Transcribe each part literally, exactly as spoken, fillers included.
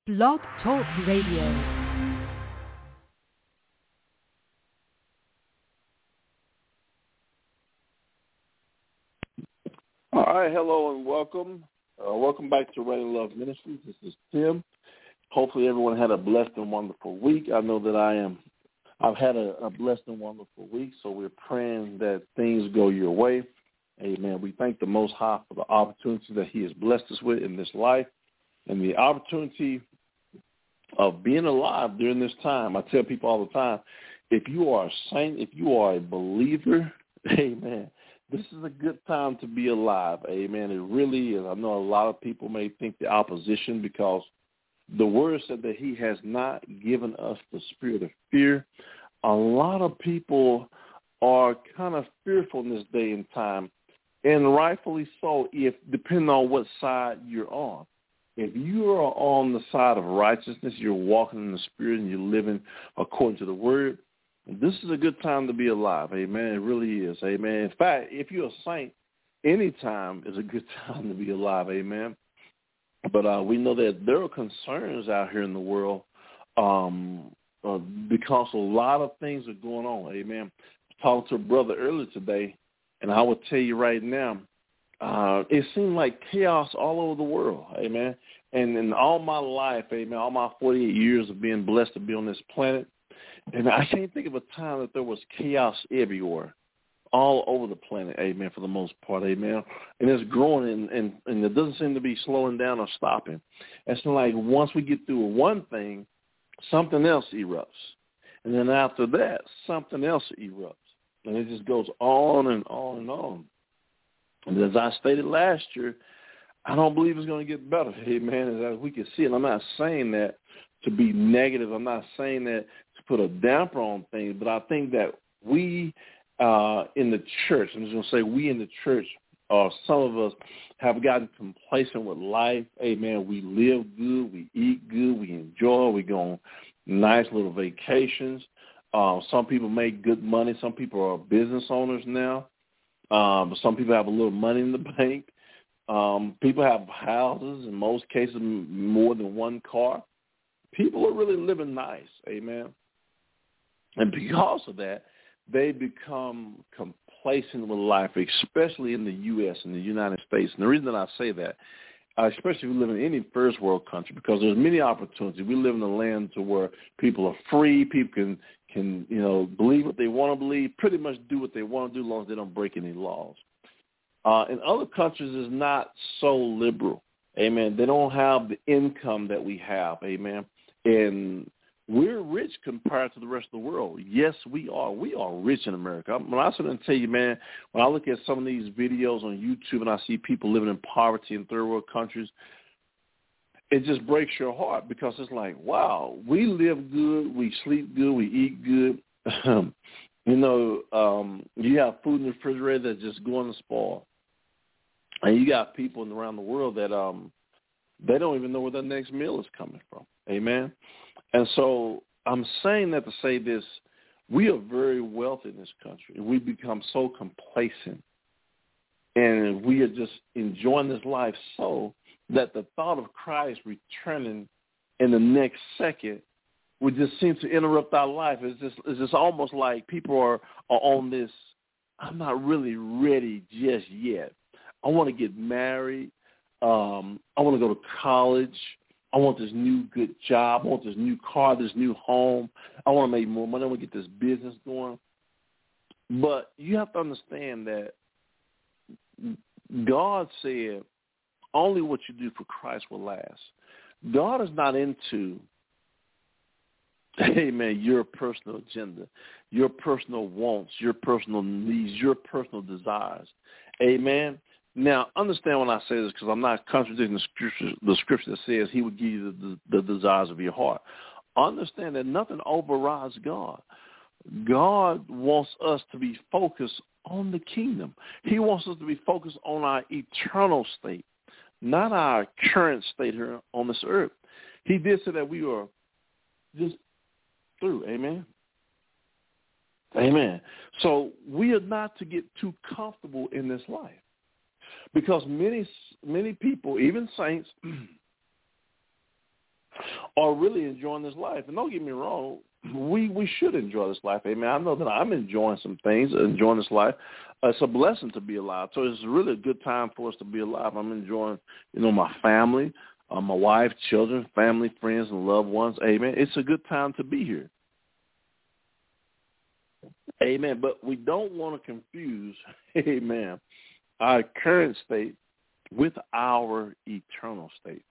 Blog Talk Radio. All right, hello and welcome. Uh, welcome back to Reigning Love Ministries. This is Tim. Hopefully everyone had a blessed and wonderful week. I know that I am. I've had a, a blessed and wonderful week, so we're praying that things go your way. Amen. We thank the Most High for the opportunity that he has blessed us with in this life and the opportunity of being alive during this time. I tell people all the time, if you are a saint, if you are a believer, amen, this is a good time to be alive. Amen. It really is. I know a lot of people may think the opposition because the word said that he has not given us the spirit of fear. A lot of people are kind of fearful in this day and time, and rightfully so, if depending on what side you're on. If you are on the side of righteousness, you're walking in the spirit and you're living according to the word, this is a good time to be alive. Amen. It really is. Amen. In fact, if you're a saint, any time is a good time to be alive. Amen. But uh, we know that there are concerns out here in the world um, uh, because a lot of things are going on. Amen. I talked to a brother earlier today, and I will tell you right now, uh, it seemed like chaos all over the world. Amen. And in all my life, amen, all my forty-eight years of being blessed to be on this planet, and I can't think of a time that there was chaos everywhere, all over the planet, amen, for the most part, amen. And it's growing, and, and, and it doesn't seem to be slowing down or stopping. It's like once we get through one thing, something else erupts. And then after that, something else erupts. And it just goes on and on and on. And as I stated last year, I don't believe it's going to get better, amen, as we can see it. I'm not saying that to be negative. I'm not saying that to put a damper on things, but I think that we uh, in the church, I'm just going to say we in the church, uh, some of us have gotten complacent with life. Amen. We live good. We eat good. We enjoy. We go on nice little vacations. Uh, some people make good money. Some people are business owners now. Um, but some people have a little money in the bank. Um, people have houses, in most cases more than one car. People are really living nice, amen. And because of that, they become complacent with life, especially in the U S, in the United States. And the reason that I say that, uh, especially if we live in any first world country, because there's many opportunities. We live in a land to where people are free, people can, can you know, believe what they want to believe, pretty much do what they want to do as long as they don't break any laws. Uh, in other countries, it's not so liberal, amen. They don't have the income that we have, amen. And we're rich compared to the rest of the world. Yes, we are. We are rich in America. When I sit and tell you, man, when I look at some of these videos on YouTube and I see people living in poverty in third world countries, it just breaks your heart because it's like, wow, we live good, we sleep good, we eat good. you know, um, you have food in the refrigerator that's just going to spoil. And you got people around the world that um, they don't even know where their next meal is coming from. Amen. And so I'm saying that to say this, we are very wealthy in this country. We become so complacent, and we are just enjoying this life so that the thought of Christ returning in the next second would just seem to interrupt our life. It's just, it's just almost like people are, are on this, I'm not really ready just yet. I want to get married. Um, I want to go to college. I want this new good job. I want this new car, this new home. I want to make more money. I want to get this business going. But you have to understand that God said only what you do for Christ will last. God is not into, amen, your personal agenda, your personal wants, your personal needs, your personal desires. Amen. Now, understand when I say this because I'm not contradicting the scripture, the scripture that says he would give you the, the, the desires of your heart. Understand that nothing overrides God. God wants us to be focused on the kingdom. He wants us to be focused on our eternal state, not our current state here on this earth. He did say that we are just through. Amen. Amen. So we are not to get too comfortable in this life. Because many many people, even saints, are really enjoying this life. And don't get me wrong, we, we should enjoy this life. Amen. I know that I'm enjoying some things, enjoying this life. Uh, it's a blessing to be alive. So it's really a good time for us to be alive. I'm enjoying, you know, my family, uh, my wife, children, family, friends, and loved ones. Amen. It's a good time to be here. Amen. But we don't want to confuse, amen, our current state with our eternal state.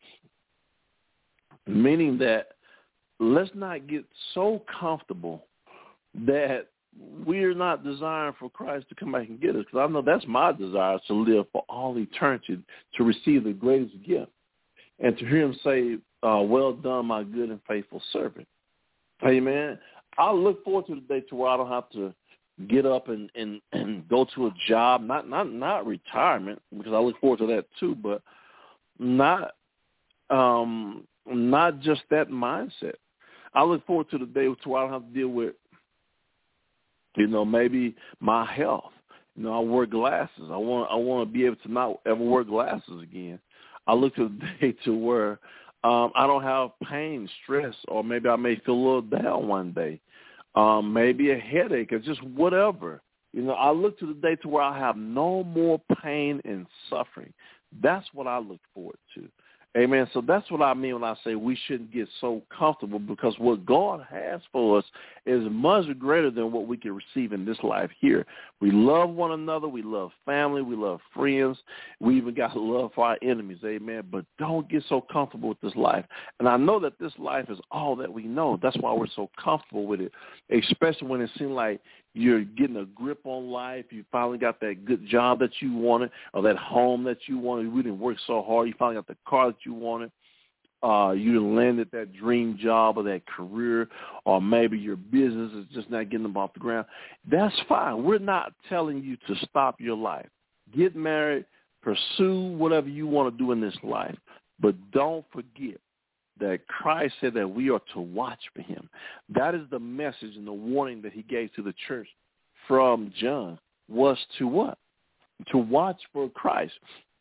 Meaning that let's not get so comfortable that we're not desiring for Christ to come back and get us. Because I know that's my desire, to live for all eternity, to receive the greatest gift, and to hear him say, uh, well done, my good and faithful servant. Amen. I look forward to the day to where I don't have to get up and, and, and go to a job, not, not not retirement, because I look forward to that too, but not um, not just that mindset. I look forward to the day to where I don't have to deal with, you know, maybe my health. You know, I wear glasses. I want I want to be able to not ever wear glasses again. I look to the day to where um, I don't have pain, stress, or maybe I may feel a little down one day. Um, maybe a headache or just whatever. You know, I look to the day to where I have no more pain and suffering. That's what I look forward to. Amen. So that's what I mean when I say we shouldn't get so comfortable, because what God has for us is much greater than what we can receive in this life here. We love one another. We love family. We love friends. We even got love for our enemies. Amen. But don't get so comfortable with this life. And I know that this life is all that we know. That's why we're so comfortable with it, especially when it seems like you're getting a grip on life. You finally got that good job that you wanted, or that home that you wanted. You didn't work so hard. You finally got the car that you wanted. Uh, you landed that dream job or that career, or maybe your business is just not getting them off the ground. That's fine. We're not telling you to stop your life. Get married, pursue whatever you want to do in this life, but don't forget that Christ said that we are to watch for him. That is the message and the warning that he gave to the church from John, was to what? To watch for Christ.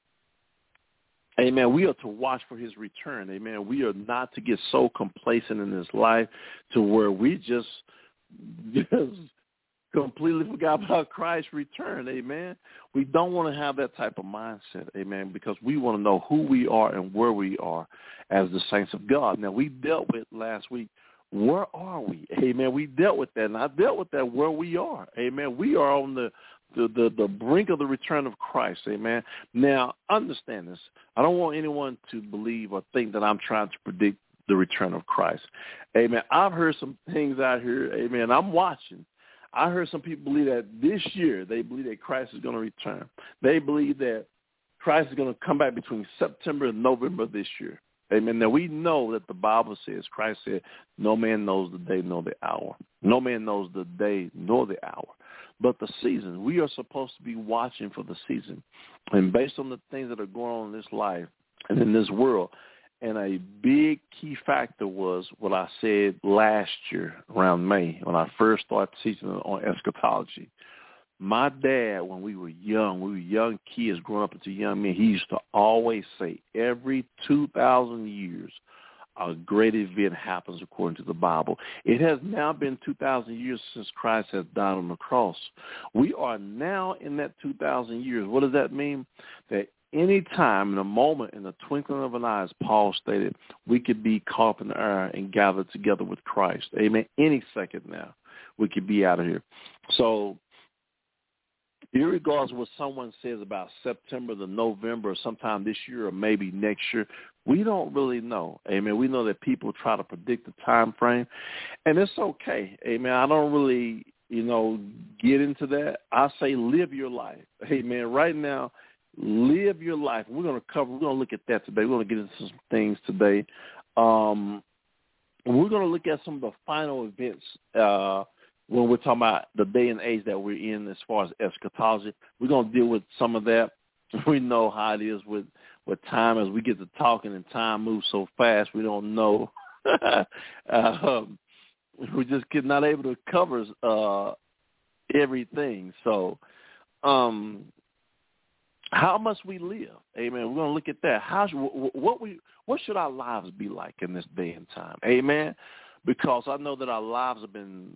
Amen. We are to watch for his return. Amen. We are not to get so complacent in this life to where we just, just completely forgot about Christ's return. Amen. We don't want to have that type of mindset. Amen. Because we want to know who we are and where we are as the saints of God. Now, we dealt with last week, where are we? Amen. We dealt with that, and I dealt with that where we are. Amen. We are on the The, the the brink of the return of Christ, amen. Now, understand this. I don't want anyone to believe or think that I'm trying to predict the return of Christ, amen. I've heard some things out here, amen. I'm watching. I heard some people believe that this year, they believe that Christ is going to return. They believe that Christ is going to come back between September and November this year, amen. Now, we know that the Bible says, Christ said, no man knows the day nor the hour. No man knows the day nor the hour. But the season, we are supposed to be watching for the season. And based on the things that are going on in this life and in this world, and a big key factor was what I said last year around May when I first started teaching on eschatology. My dad, when we were young, we were young kids growing up into young men, he used to always say every two thousand years, a great event happens according to the Bible. It has now been two thousand years since Christ has died on the cross. We are now in that two thousand years. What does that mean? That any time, in a moment, in the twinkling of an eye, as Paul stated, we could be caught up in the air and gathered together with Christ. Amen. Any second now, we could be out of here. So, irregardless of what someone says about September to November or sometime this year or maybe next year, we don't really know. Amen. We know that people try to predict the time frame, and it's okay. Amen. I don't really, you know, get into that. I say live your life. Amen. Right now, live your life. We're going to cover, we're going to look at that today. We're going to get into some things today. Um, we're going to look at some of the final events uh when we're talking about the day and age that we're in as far as eschatology. We're going to deal with some of that. We know how it is with, with time. As we get to talking and time moves so fast, we don't know. um, we just get not able to cover uh, everything. So um, how must we live? Amen. We're going to look at that. How what we what should our lives be like in this day and time? Amen? Because I know that our lives have been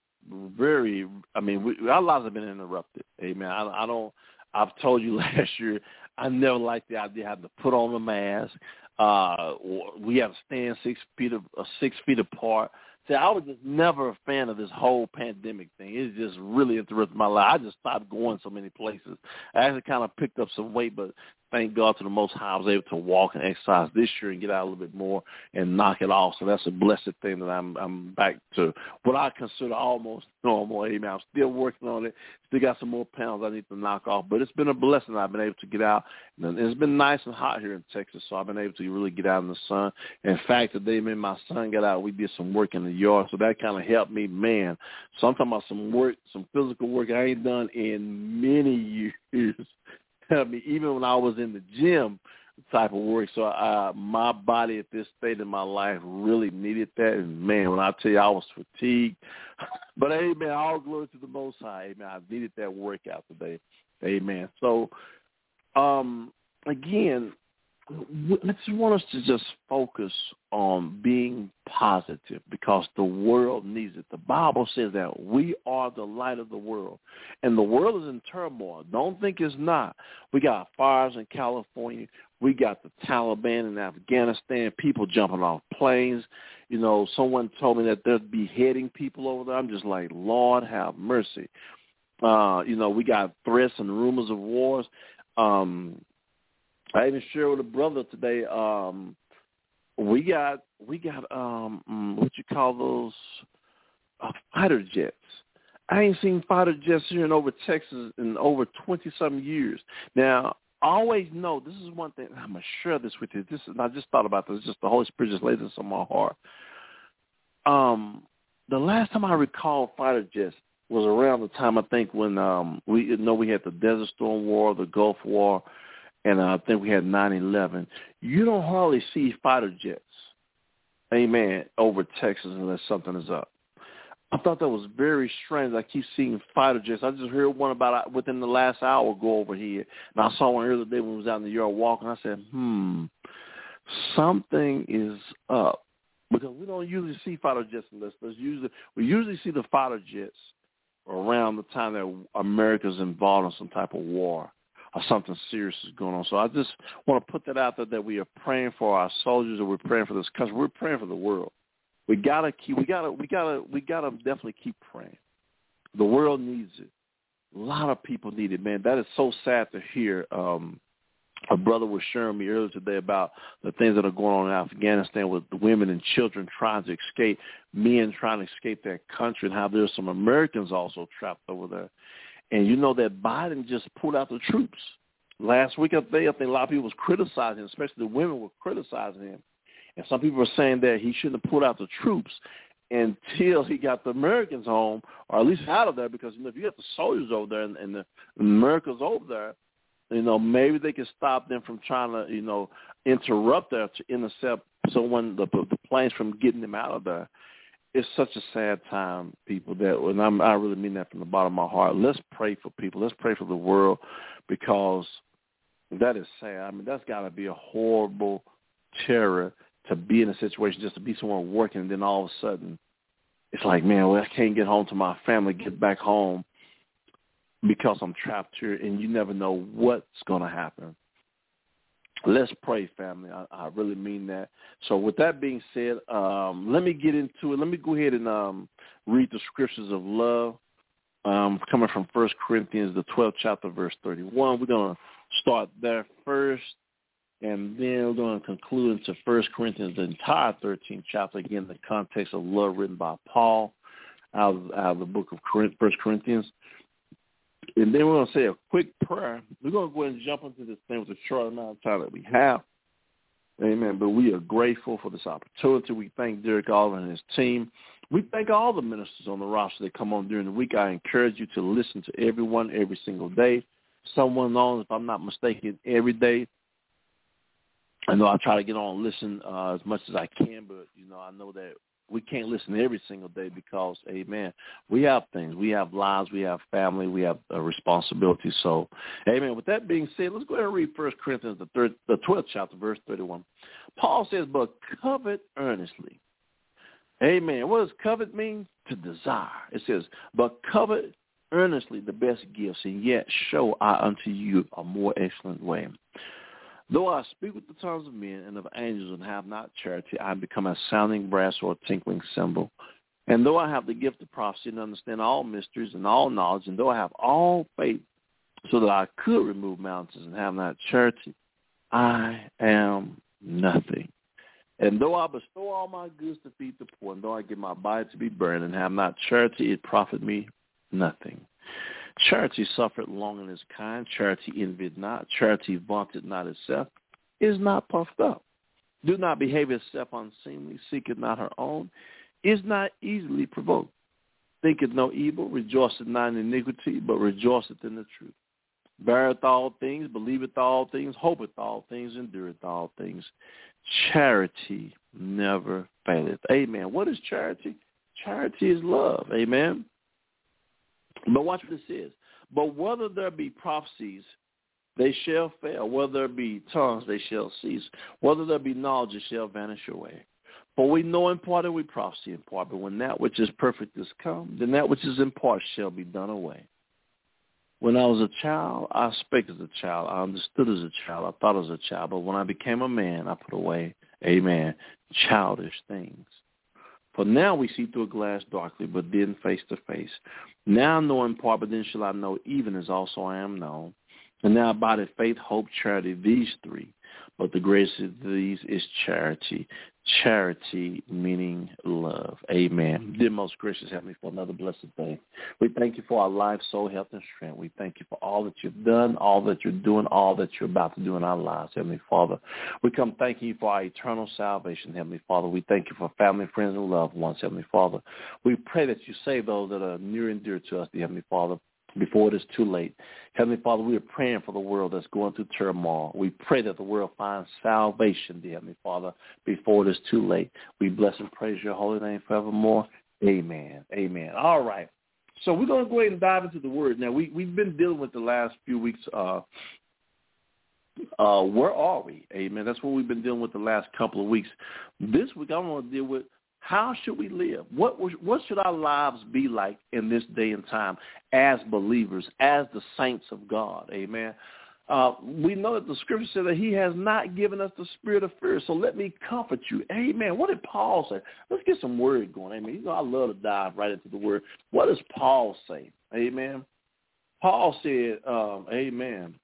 very, I mean, we, our lives have been interrupted. Amen. I, I don't, I've told you last year, I never liked the idea of having to put on a mask. Uh, we have to stand six feet, of, uh, six feet apart. See, I was just never a fan of this whole pandemic thing. It just really interrupted my life. I just stopped going so many places. I actually kind of picked up some weight, but thank God to the Most High, I was able to walk and exercise this year and get out a little bit more and knock it off. So that's a blessed thing that I'm I'm back to what I consider almost normal. Amen. I'm still working on it. Still got some more pounds I need to knock off, but it's been a blessing. I've been able to get out. And it's been nice and hot here in Texas, so I've been able to really get out in the sun. In fact, today, me and my son got out. We did some work in the yard, so that kind of helped me. Man, so I'm talking about some work, some physical work I ain't done in many years. I mean, even when I was in the gym type of work. So uh, my body at this state in my life really needed that. And, man, when I tell you I was fatigued. But, amen, all glory to the Most High. Amen, I needed that workout today. Amen. So, um, again, I just want us to just focus on being positive because the world needs it. The Bible says that we are the light of the world, and the world is in turmoil. Don't think it's not. We got fires in California. We got the Taliban in Afghanistan, people jumping off planes. You know, someone told me that they're beheading people over there. I'm just like, Lord, have mercy. Uh, you know, we got threats and rumors of wars. Um I even shared with a brother today. Um, we got we got um, what you call those uh, fighter jets. I ain't seen fighter jets here in over Texas in over twenty some years. Now, I always know this is one thing. I'm gonna share this with you. This is I just thought about this. Just the Holy Spirit just laid this on my heart. Um, the last time I recall fighter jets was around the time I think when um, we you know we had the Desert Storm War, the Gulf War. And uh, I think we had nine eleven. You don't hardly see fighter jets, amen, over Texas unless something is up. I thought that was very strange. I keep seeing fighter jets. I just heard one about within the last hour go over here. And I saw one earlier today when I was out in the yard walking. I said, hmm, something is up. Because we don't usually see fighter jets unless there's usually, we usually see the fighter jets around the time that America's involved in some type of war. Or something serious is going on. So I just want to put that out there that we are praying for our soldiers and we're praying for this country. We're praying for the world. We gotta keep. We gotta. We gotta. We gotta definitely keep praying. The world needs it. A lot of people need it, man. That is so sad to hear. Um, a brother was sharing me earlier today about the things that are going on in Afghanistan with the women and children trying to escape, men trying to escape that country, and how there's some Americans also trapped over there. And you know that Biden just pulled out the troops. Last week, I think, I think a lot of people was criticizing him, especially the women were criticizing him. And some people were saying that he shouldn't have pulled out the troops until he got the Americans home, or at least out of there, because, you know, if you got the soldiers over there and, and the Americans over there, you know, maybe they can stop them from trying to, you know, interrupt there to intercept someone, the, the planes from getting them out of there. It's such a sad time, people, that, and I'm, I really mean that from the bottom of my heart. Let's pray for people. Let's pray for the world, because that is sad. I mean, that's got to be a horrible terror to be in a situation, just to be somewhere working, and then all of a sudden it's like, man, well, I can't get home to my family, get back home because I'm trapped here, and you never know what's going to happen. Let's pray, family. I, I really mean that. So with that being said, um, let me get into it. Let me go ahead and um, read the scriptures of love um, coming from First Corinthians, the twelfth chapter, verse thirty-one. We're going to start there first, and then we're going to conclude into First Corinthians, the entire thirteenth chapter, again, the context of love written by Paul out of, out of the book of First Corinthians. And then we're going to say a quick prayer. We're going to go ahead and jump into this thing with the short amount of time that we have. Amen. But we are grateful for this opportunity. We thank Derek Oliver and his team. We thank all the ministers on the roster that come on during the week. I encourage you to listen to everyone every single day. Someone on, if I'm not mistaken, every day. I know I try to get on and listen uh, as much as I can, but, you know, I know that we can't listen every single day because, amen, we have things. We have lives. We have family. We have a responsibility. So, amen. With that being said, let's go ahead and read First Corinthians, the, third, the twelfth chapter, verse thirty-one. Paul says, but covet earnestly. Amen. What does covet mean? To desire. It says, but covet earnestly the best gifts, and yet show I unto you a more excellent way. Though I speak with the tongues of men and of angels and have not charity, I become a sounding brass or a tinkling cymbal. And though I have the gift of prophecy and understand all mysteries and all knowledge, and though I have all faith so that I could remove mountains and have not charity, I am nothing. And though I bestow all my goods to feed the poor, and though I give my body to be burned and have not charity, it profit me nothing. Charity suffereth long and is kind. Charity envied not. Charity vaunteth not itself, is not puffed up. Do not behave itself unseemly, seeketh not her own, is not easily provoked. Thinketh no evil, rejoiceth not in iniquity, but rejoiceth in the truth. Beareth all things, believeth all things, hopeth all things, endureth all things. Charity never faileth. Amen. What is charity? Charity is love. Amen. But watch what it says. But whether there be prophecies, they shall fail. Whether there be tongues, they shall cease. Whether there be knowledge, it shall vanish away. For we know in part and we prophesy in part. But when that which is perfect is come, then that which is in part shall be done away. When I was a child, I spake as a child. I understood as a child. I thought as a child. But when I became a man, I put away, amen, childish things. For now we see through a glass darkly, but then face to face. Now I know in part, but then shall I know even as also I am known. And now abideth faith, hope, charity, these three. But the greatest of these is charity. Charity meaning love. Amen. Dear most gracious Heavenly Father, another blessed day. We thank you for our life, soul, health, and strength. We thank you for all that you've done, all that you're doing, all that you're about to do in our lives, Heavenly Father. We come thanking you for our eternal salvation, Heavenly Father. We thank you for family, friends, and loved ones, Heavenly Father. We pray that you save those that are near and dear to us, dear Heavenly Father, before it is too late. Heavenly Father, we are praying for the world that's going through turmoil. We pray that the world finds salvation, dear Heavenly Father, before it is too late. We bless and praise your holy name forevermore. Amen. Amen. All right. So we're going to go ahead and dive into the word. Now, we, we've been dealing with the last few weeks. Uh, uh, where are we? Amen. That's what we've been dealing with the last couple of weeks. This week, I want to deal with how should we live? What what should our lives be like in this day and time as believers, as the saints of God? Amen. Uh, we know that the scripture says that he has not given us the spirit of fear. So let me comfort you. Amen. What did Paul say? Let's get some word going. Amen. You know, I love to dive right into the word. What does Paul say? Amen. Paul said, um, amen.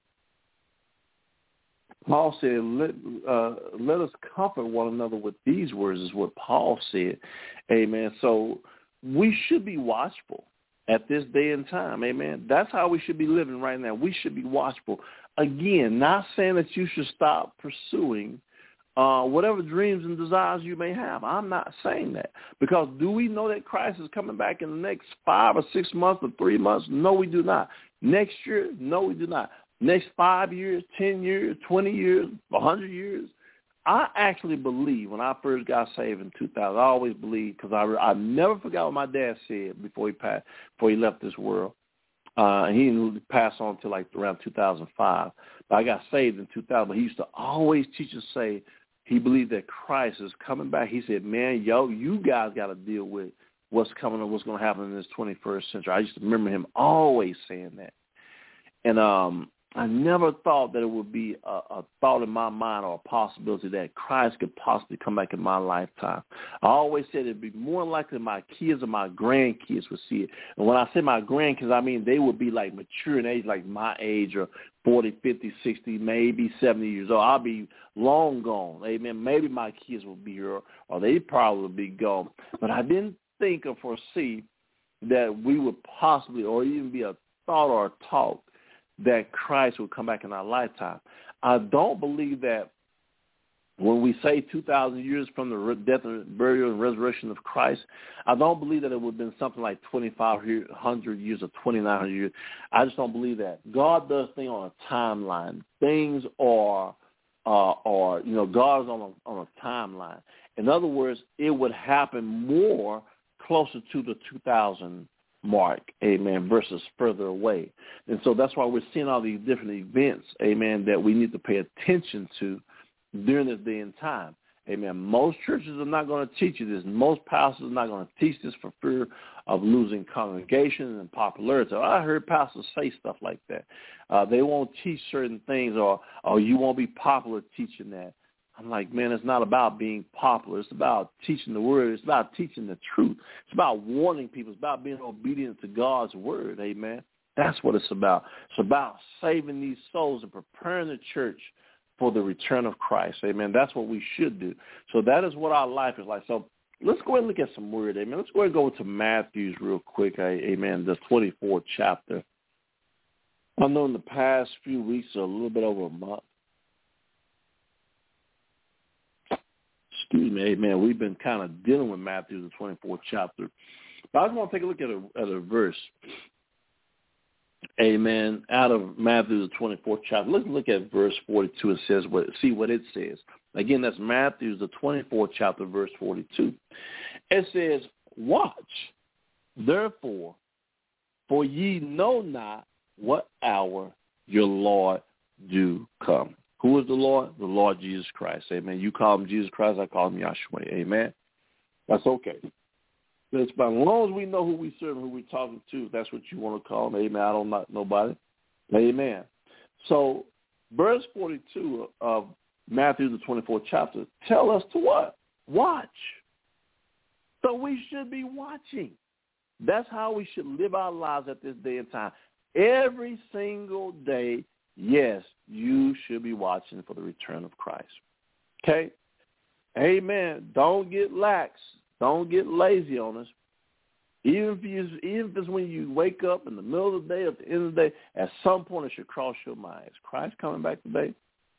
Paul said, let, uh, let us comfort one another with these words is what Paul said. Amen. So we should be watchful at this day and time. Amen. That's how we should be living right now. We should be watchful. Again, not saying that you should stop pursuing uh, whatever dreams and desires you may have. I'm not saying that. Because do we know that Christ is coming back in the next five or six months or three months? No, we do not. Next year? No, we do not. Next five years, ten years, twenty years, one hundred years. I actually believe when I first got saved in two thousand, I always believed because I, I never forgot what my dad said before he passed, before he left this world. Uh, and he didn't pass on until like around two thousand five. But I got saved in two thousand. But he used to always teach us, say, he believed that Christ is coming back. He said, man, yo, you guys got to deal with what's coming and what's going to happen in this twenty-first century. I used to remember him always saying that. And um, I never thought that it would be a, a thought in my mind or a possibility that Christ could possibly come back in my lifetime. I always said it would be more likely my kids or my grandkids would see it. And when I say my grandkids, I mean they would be like mature in age, like my age, or forty, fifty, sixty, maybe seventy years old. I'll be long gone. Amen. Maybe my kids will be here, or they probably will be gone. But I didn't think or foresee that we would possibly, or even be a thought or a talk, that Christ will come back in our lifetime. I don't believe that when we say two thousand years from the death, and burial, and resurrection of Christ, I don't believe that it would have been something like twenty-five hundred years or twenty-nine hundred years. I just don't believe that. God does things on a timeline. Things are, uh, are you know, God is on a, on a timeline. In other words, it would happen more closer to the two thousand mark, amen, versus further away. And so that's why we're seeing all these different events, amen, that we need to pay attention to during this day and time. Amen. Most churches are not going to teach you this. Most pastors are not going to teach this for fear of losing congregations and popularity. I heard pastors say stuff like that. Uh, they won't teach certain things, or, or you won't be popular teaching that. I'm like, man, it's not about being popular. It's about teaching the word. It's about teaching the truth. It's about warning people. It's about being obedient to God's word. Amen. That's what it's about. It's about saving these souls and preparing the church for the return of Christ. Amen. That's what we should do. So that is what our life is like. So let's go ahead and look at some word. Amen. Let's go ahead and go to Matthew real quick. Amen. The twenty-fourth chapter. I know in the past few weeks, or a little bit over a month, excuse me, amen, we've been kind of dealing with Matthew, the twenty-fourth chapter. But I just want to take a look at a, at a verse, amen, out of Matthew, the twenty-fourth chapter. Let's look at verse forty-two. It says, what, see what it says. Again, that's Matthew, the twenty-fourth chapter, verse forty-two. It says, watch, therefore, for ye know not what hour your Lord do come. Who is the Lord? The Lord Jesus Christ. Amen. You call him Jesus Christ, I call him Yahshua. Amen. That's okay. That's about, as long as we know who we serve and who we're talking to, that's what you want to call him. Amen. I don't know nobody. Amen. So verse forty-two of Matthew, the twenty-fourth chapter, tell us to what? Watch. So we should be watching. That's how we should live our lives at this day and time. Every single day, yes, you should be watching for the return of Christ. Okay? Amen. Don't get lax. Don't get lazy on us. Even if, you, even if it's when you wake up in the middle of the day, at the end of the day, at some point it should cross your mind. Is Christ coming back today?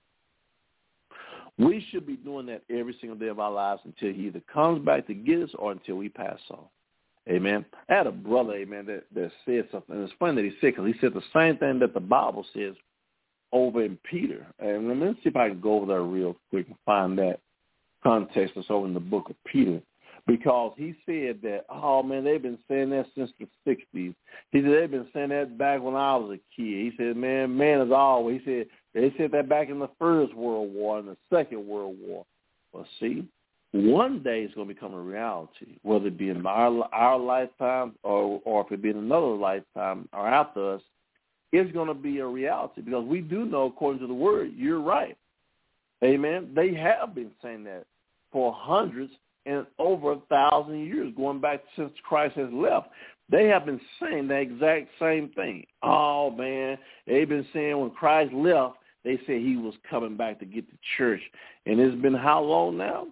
We should be doing that every single day of our lives until he either comes back to get us or until we pass on. Amen. I had a brother, amen, that, that said something. And it's funny that he said, because he said the same thing that the Bible says over in Peter. And let me see if I can go over there real quick and find that context that's over in the book of Peter. Because he said that, oh, man, they've been saying that since the sixties. He said they've been saying that back when I was a kid. He said, man, man is always. He said they said that back in the First World War and the Second World War. Well, see, one day it's going to become a reality, whether it be in our, our lifetime or, or if it be in another lifetime or after us, it's going to be a reality because we do know, according to the word, you're right. Amen. They have been saying that for hundreds and over a thousand years, going back since Christ has left. They have been saying the exact same thing. Oh, man, they've been saying when Christ left, they said he was coming back to get the church. And it's been how long now?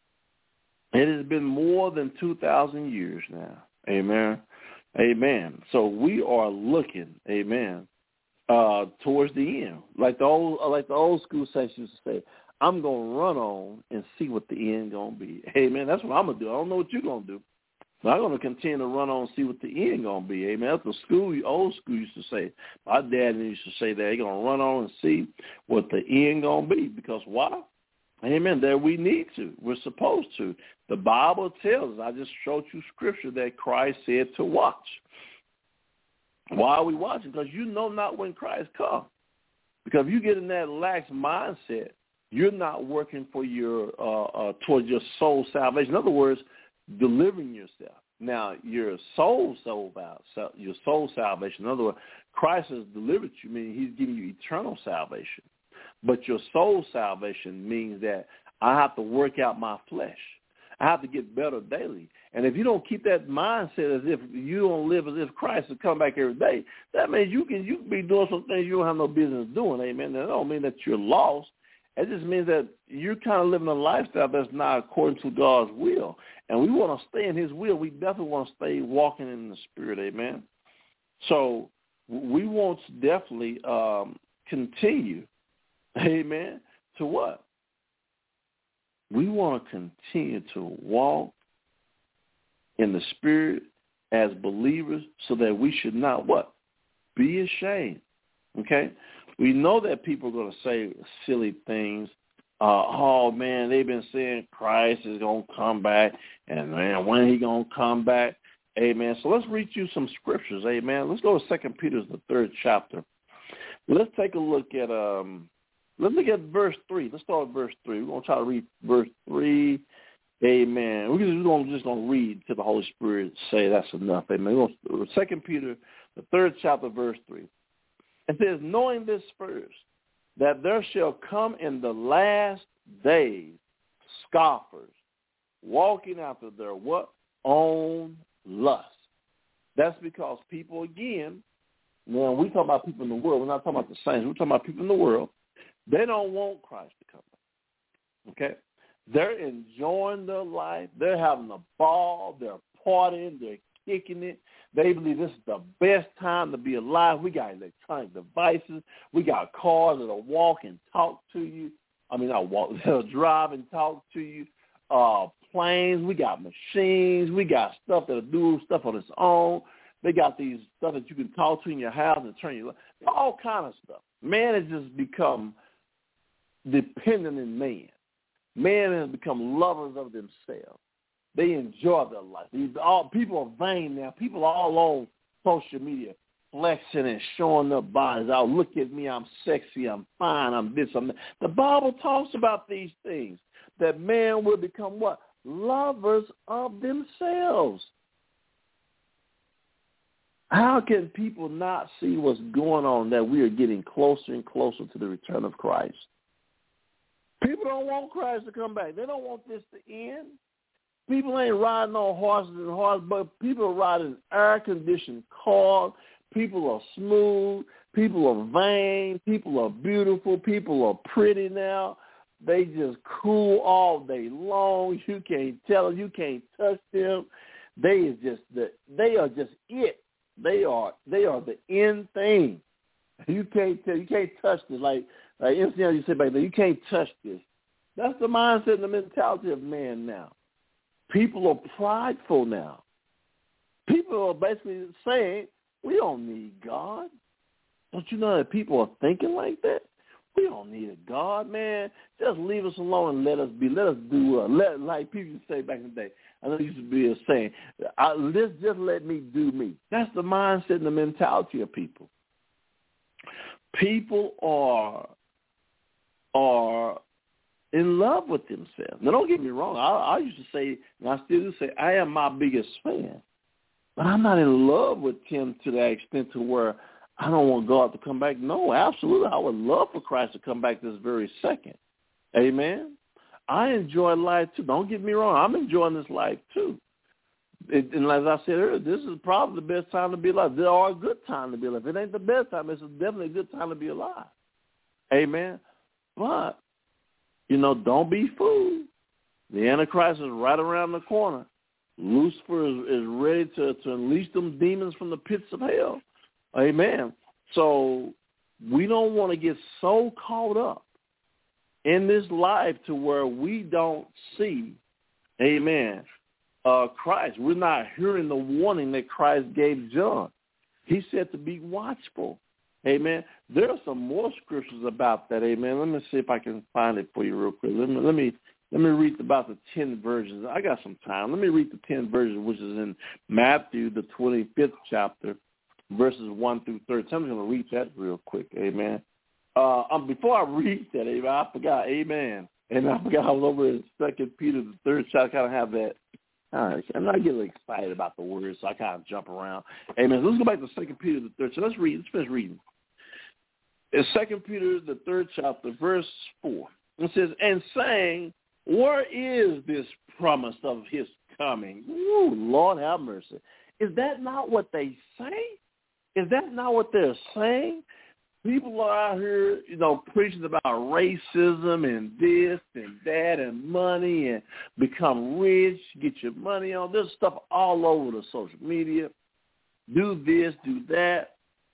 It has been more than two thousand years now. Amen. Amen. So we are looking, amen, uh, towards the end. Like the old like the old school saints used to say, I'm going to run on and see what the end going to be. Amen. That's what I'm going to do. I don't know what you're going to do. But I'm going to continue to run on and see what the end going to be. Amen. That's what school, old school used to say. My dad used to say that. They're going to run on and see what the end going to be. Because why? Amen. That we need to. We're supposed to. The Bible tells us. I just showed you scripture that Christ said to watch. Why are we watching? Because you know not when Christ comes. Because if you get in that lax mindset, you're not working for your uh, uh, towards your soul salvation. In other words, delivering yourself. Now, your soul soul your soul salvation. In other words, Christ has delivered you, meaning he's giving you eternal salvation. But your soul salvation means that I have to work out my flesh. I have to get better daily. And if you don't keep that mindset as if you don't live as if Christ will come back every day, that means you can you can be doing some things you don't have no business doing. Amen. That don't mean that you're lost. It just means that you're kind of living a lifestyle that's not according to God's will. And we want to stay in his will. We definitely want to stay walking in the Spirit, amen? So we want to definitely um, continue, amen, to what? We want to continue to walk in the Spirit as believers so that we should not what? Be ashamed, okay? We know that people are going to say silly things. Uh, oh, man, they've been saying Christ is going to come back, and, man, when he going to come back? Amen. So let's read you some scriptures, amen. Let's go to Second Peter, the third chapter. Let's take a look at um, Let's look at verse three. Let's start with verse three. We're going to try to read verse three. Amen. We're just going to, just going to read till the Holy Spirit say that's enough. Amen. We're going to, Second Peter, the third chapter, verse three. It says, knowing this first, that there shall come in the last days scoffers, walking after their what? Own lust. That's because people, again, when we talk about people in the world, we're not talking about the saints. We're talking about people in the world. They don't want Christ to come back. Okay? They're enjoying their life. They're having a ball. They're partying. They're kicking it. They believe this is the best time to be alive. We got electronic devices. We got cars that'll walk and talk to you. I mean, not walk, they'll drive and talk to you. Uh, planes. We got machines. We got stuff that'll do stuff on its own. They got these stuff that you can talk to in your house and turn your life. All kind of stuff. Man has just become dependent in man. Man has become lovers of themselves. They enjoy their life. These all people are vain now. People are all on social media flexing and showing their bodies out. Look at me, I'm sexy, I'm fine, I'm this, I'm that. The Bible talks about these things, that man will become what? Lovers of themselves. How can people not see what's going on, that we are getting closer and closer to the return of Christ? People don't want Christ to come back. They don't want this to end. People ain't riding on horses and horses, but people are riding air-conditioned cars. People are smooth. People are vain. People are beautiful. People are pretty now. They just cool all day long. You can't tell them. You can't touch them. They is just the. They are just it. They are. They are the end thing. You can't tell. You can't touch this. Like like M C L, you said back there. You can't touch this. That's the mindset and the mentality of man now. People are prideful now. People are basically saying, we don't need God. Don't you know that people are thinking like that? We don't need a God, man. Just leave us alone and let us be. Let us do uh, let like people used to say back in the day. I know it used to be a saying, I, let's just let me do me. That's the mindset and the mentality of people. People are are in love with themselves. Now, don't get me wrong. I, I used to say, and I still do say, I am my biggest fan. But I'm not in love with him to that extent to where I don't want God to come back. No, absolutely. I would love for Christ to come back this very second. Amen. I enjoy life too. Don't get me wrong. I'm enjoying this life too. It, and as I said earlier, this is probably the best time to be alive. There are a good time to be alive. If it ain't the best time, it's definitely a good time to be alive. Amen. But, you know, don't be fooled. The Antichrist is right around the corner. Lucifer is, is ready to, to unleash them demons from the pits of hell. Amen. So we don't want to get so caught up in this life to where we don't see, amen, uh, Christ. We're not hearing the warning that Christ gave John. He said to be watchful. Amen. There are some more scriptures about that. Amen. Let me see if I can find it for you real quick. Let me let me let me read about the ten versions. I got some time. Let me read the ten versions, which is in Matthew, the twenty-fifth chapter, verses one through thirteen. I'm just going to read that real quick. Amen. Uh, um, before I read that, amen, I forgot. Amen. And I forgot I was over in Second Peter, the third chapter. I kind of have that. All right, I'm not getting excited about the words, so I kind of jump around. Amen. So let's go back to Second Peter, the third chapter. Let's read. Let's finish reading. In Second Peter, the third chapter, verse four, it says, and saying, where is this promise of his coming? Ooh, Lord have mercy. Is that not what they say? Is that not what they're saying? People are out here, you know, preaching about racism and this and that and money and become rich, get your money on. There's stuff all over the social media. Do this, do that.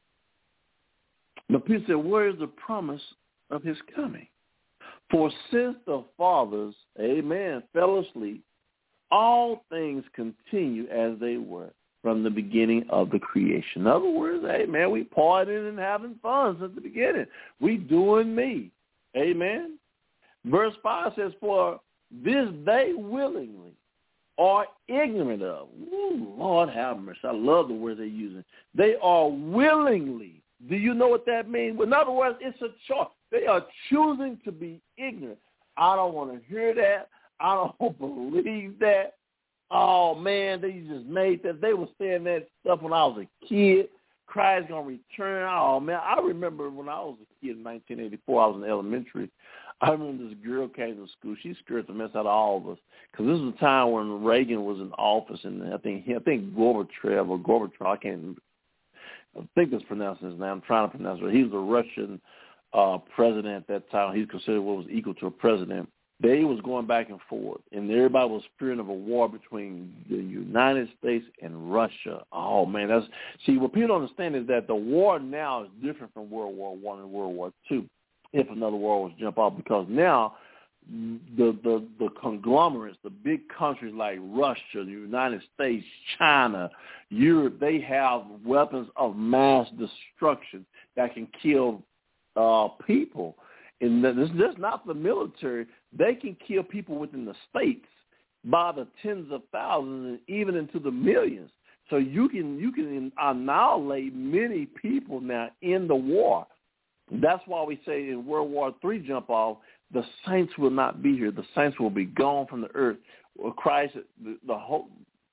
But people say, where is the promise of his coming? For since the fathers, amen, fell asleep, all things continue as they were from the beginning of the creation. In other words, amen, we partying and having fun since the beginning. We doing me. Amen. Verse five says, for this they willingly are ignorant of. Ooh, Lord have mercy. I love the word they're using. They are willingly. Do you know what that means? In other words, it's a choice. They are choosing to be ignorant. I don't want to hear that. I don't believe that. Oh, man, they just made that. They were saying that stuff when I was a kid. Christ's going to return. Oh, man, I remember when I was a kid in nineteen eighty-four, I was in elementary. I remember this girl came to school. She scared the mess out of all of us because this was a time when Reagan was in office, and I think I think Gorbachev or Gorbachev, I can't I think that's pronounced his name. I'm trying to pronounce it. He was a Russian uh, president at that time. He's considered what was equal to a president. They was going back and forth, and everybody was fearing of a war between the United States and Russia. Oh, man. that's See, what people don't understand is that the war now is different from World War One and World War Two, if another war was to jump off, because now the, the, the conglomerates, the big countries like Russia, the United States, China, Europe, they have weapons of mass destruction that can kill uh, people. And this is not the military. They can kill people within the states by the tens of thousands and even into the millions. So you can you can annihilate many people now in the war. That's why we say in World War Three jump off, the saints will not be here. The saints will be gone from the earth. Christ, the, the whole.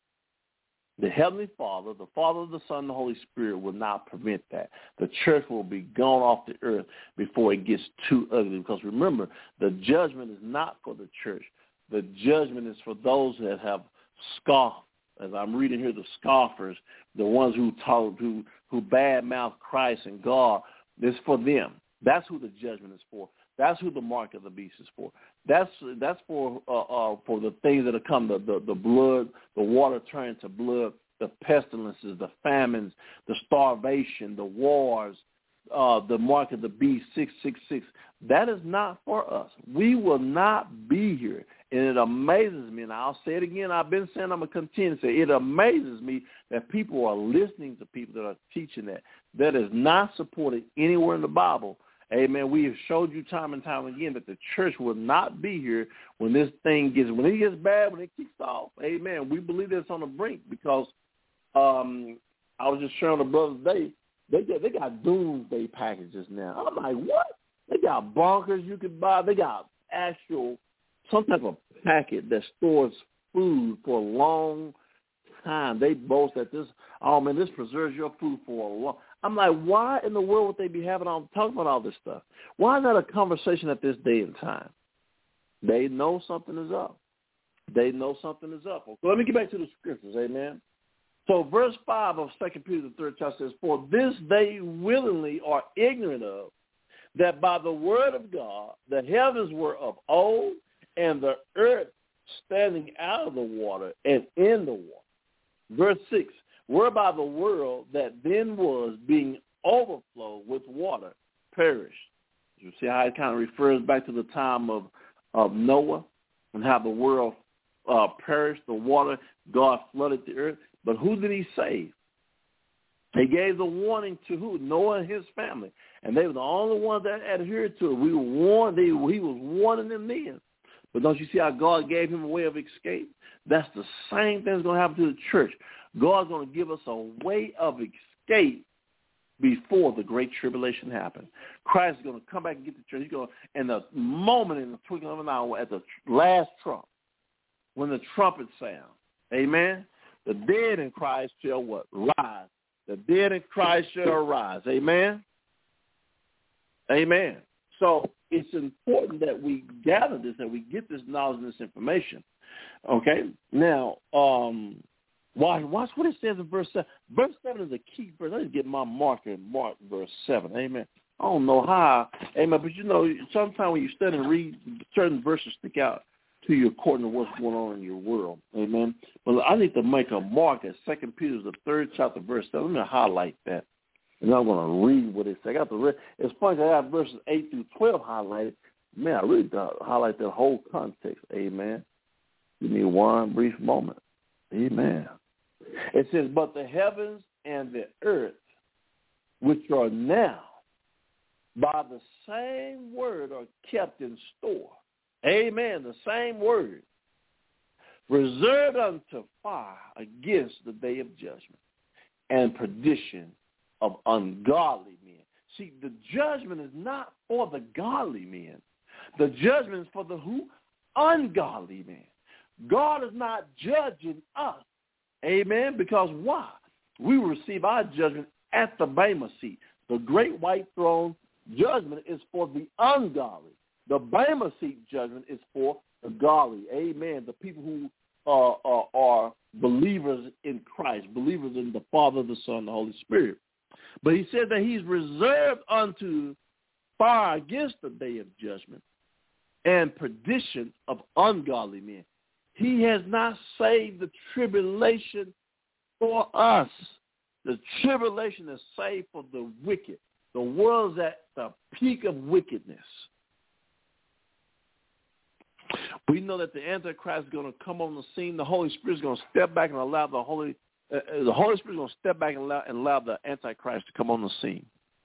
The Heavenly Father, the Father, the Son, the Holy Spirit will not prevent that. The church will be gone off the earth before it gets too ugly. Because remember, the judgment is not for the church. The judgment is for those that have scoffed. As I'm reading here, the scoffers, the ones who talk, who who badmouth Christ and God. It's for them. That's who the judgment is for. That's who the mark of the beast is for. That's that's for uh, uh, for the things that have come, the, the, the blood, the water turning to blood, the pestilences, the famines, the starvation, the wars, uh, the mark of the beast, six six six. That is not for us. We will not be here. And it amazes me, and I'll say it again, I've been saying, I'm going to continue to say, it amazes me that people are listening to people that are teaching that. That is not supported anywhere in the Bible. Amen. We have showed you time and time again that the church will not be here when this thing gets, when it gets bad, when it kicks off. Amen. We believe that's on the brink because um, I was just showing the brothers today, they got, they got doomsday packages now. I'm like, what? They got bunkers you could buy. They got actual, some type of packet that stores food for a long time. They boast that this, oh, man, this preserves your food for a long I'm like, why in the world would they be having all talking about all this stuff? Why not a conversation at this day and time? They know something is up. They know something is up. So let me get back to the scriptures, amen. So verse five of Second Peter, the third chapter says, for this they willingly are ignorant of, that by the word of God the heavens were of old, and the earth standing out of the water and in the water. Verse six, whereby the world that then was being overflowed with water perished. You see how it kind of refers back to the time of, of Noah and how the world uh, perished, the water, God flooded the earth. But who did he save? He gave the warning to who? Noah and his family. And they were the only ones that adhered to it. We were warned. They, he was warning them then. But don't you see how God gave him a way of escape? That's the same thing that's going to happen to the church. God's going to give us a way of escape before the great tribulation happens. Christ is going to come back and get the church. He's going to, in the moment, in the twinkling of an hour, at the last trump, when the trumpet sounds, amen, the dead in Christ shall what? Rise. The dead in Christ shall arise. Amen? Amen. So it's important that we gather this, that we get this knowledge and this information. Okay? Now, um, watch, watch what it says in verse seven. Verse seven is a key verse. Let's get my marker and mark verse seven. Amen. I don't know how. Amen. But, you know, sometimes when you study and read, certain verses stick out to you according to what's going on in your world. Amen. But I need to make a mark at Second Peter, the third chapter, verse seven. Let me highlight that. And I'm going to read what it says. I got the read. It's funny, I got verses eight through twelve highlighted. Man, I really highlight that whole context. Amen. Give me one brief moment. Amen. It says, but the heavens and the earth, which are now, by the same word are kept in store. Amen. The same word. Reserved unto fire against the day of judgment and perdition of ungodly men. See, the judgment is not for the godly men. The judgment is for the who? Ungodly men. God is not judging us. Amen? Because why? We will receive our judgment at the Bema seat. The great white throne judgment is for the ungodly. The Bema seat judgment is for the godly. Amen. The people who uh, are, are believers in Christ, believers in the Father, the Son, and the Holy Spirit. But he said that he's reserved unto fire against the day of judgment and perdition of ungodly men. He has not saved the tribulation for us. The tribulation is saved for the wicked. The world is at the peak of wickedness. We know that the Antichrist is going to come on the scene. The Holy Spirit is going to step back and allow the Holy uh, the Holy Spirit is going to step back and allow, and allow the Antichrist to come on the scene.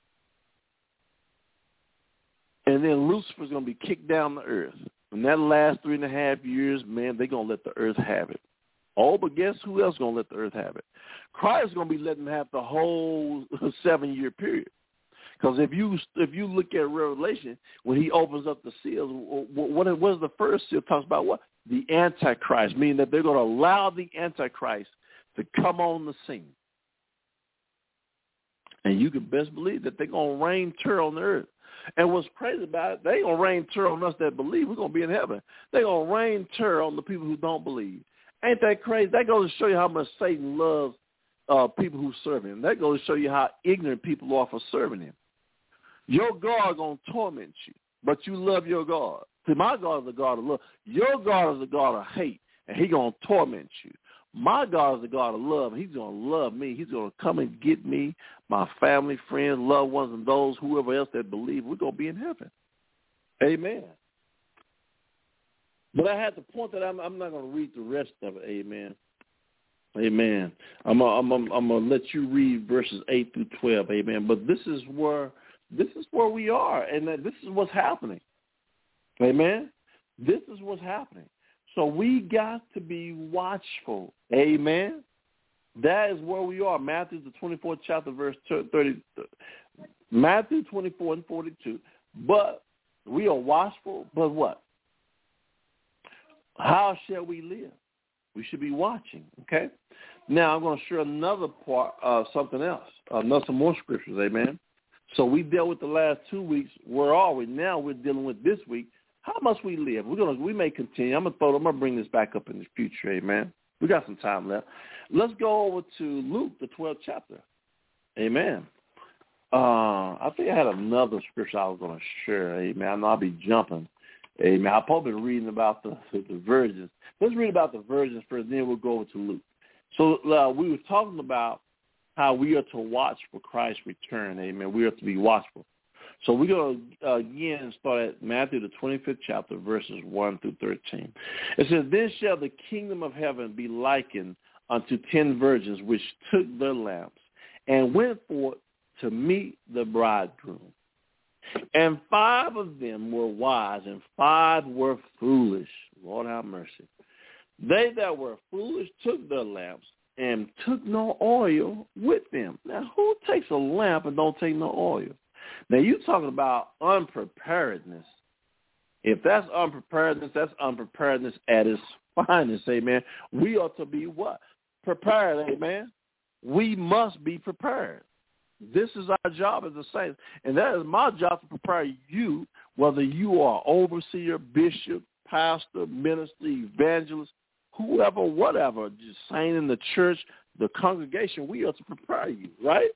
And then Lucifer is going to be kicked down the earth. And that last three and a half years, man, they're going to let the earth have it. Oh, but guess who else is going to let the earth have it? Christ is going to be letting them have the whole seven-year period. Because if you if you look at Revelation, when he opens up the seals, what, what is the first seal? It talks about what? The Antichrist, meaning that they're going to allow the Antichrist to come on the scene. And you can best believe that they're going to reign terror on the earth. And what's crazy about it, they ain't going to reign terror on us that believe. We're going to be in heaven. They're going to reign terror on the people who don't believe. Ain't that crazy? That goes to show you how much Satan loves uh, people who serve him. That goes to show you how ignorant people are for serving him. Your God is going to torment you, but you love your God. See, my God is a God of love. Your God is a God of hate, and he's going to torment you. My God is a God of love, and he's going to love me. He's going to come and get me, my family, friends, loved ones, and those, whoever else that believe. We're going to be in heaven. Amen. But I had to point that I'm, I'm not going to read the rest of it. Amen. Amen. I'm going I'm, I'm to let you read verses eight through twelve. Amen. But this is where this is where we are, and this is what's happening. Amen. This is what's happening. So we got to be watchful. Amen. That is where we are. Matthew the twenty-fourth chapter, verse thirty. Matthew twenty-four and forty-two. But we are watchful. But what? How shall we live? We should be watching. Okay. Now I'm going to share another part of something else. Another some more scriptures. Amen. So we dealt with the last two weeks. Where are we now? We're dealing with this week. How must we live? We're gonna we may continue. I'm gonna throw. I'm gonna bring this back up in the future. Amen. We got some time left. Let's go over to Luke, the twelfth chapter. Amen. Uh, I think I had another scripture I was gonna share. Amen. I know I'll be jumping. Amen. I'll probably be reading about the the virgins. Let's read about the virgins first. Then we'll go over to Luke. So uh, we were talking about how we are to watch for Christ's return. Amen. We are to be watchful. So we're going to, uh, again, start at Matthew, the twenty-fifth chapter, verses one through thirteen. It says, Then shall the kingdom of heaven be likened unto ten virgins, which took their lamps and went forth to meet the bridegroom. And five of them were wise, and five were foolish. Lord have mercy. They that were foolish took their lamps and took no oil with them. Now, who takes a lamp and don't take no oil? Now, you're talking about unpreparedness. If that's unpreparedness, that's unpreparedness at its finest, amen. We ought to be what? Prepared, amen. We must be prepared. This is our job as a saint, and that is my job to prepare you, whether you are overseer, bishop, pastor, minister, evangelist, whoever, whatever, just saying in the church, the congregation, we are to prepare you, right?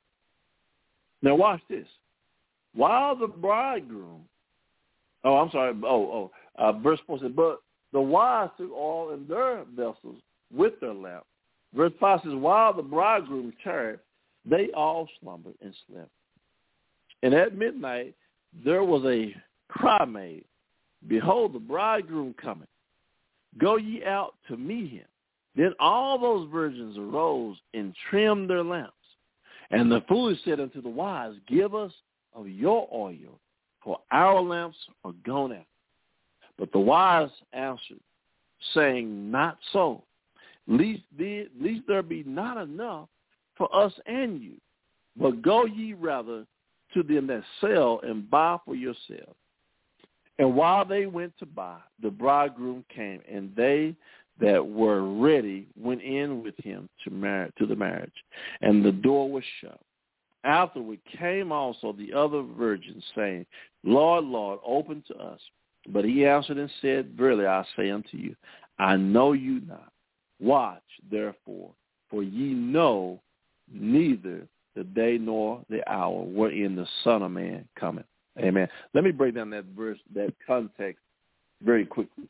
Now, watch this. While the bridegroom, oh, I'm sorry, oh, oh, uh, verse four says, but the wise took oil in their vessels with their lamp. Verse five says, while the bridegroom tarried, they all slumbered and slept. And at midnight there was a cry made, Behold, the bridegroom cometh. Go ye out to meet him. Then all those virgins arose and trimmed their lamps. And the foolish said unto the wise, Give us of your oil, for our lamps are gone out. But the wise answered, saying, Not so, lest, the, lest there be not enough for us and you. But go ye rather to them that sell and buy for yourselves. And while they went to buy, the bridegroom came, and they that were ready went in with him to marry, to the marriage, and the door was shut. Afterward came also the other virgins, saying, Lord, Lord, open to us. But he answered and said, Verily I say unto you, I know you not. Watch, therefore, for ye know neither the day nor the hour wherein the Son of Man cometh. Amen. Let me break down that verse, that context, very quickly.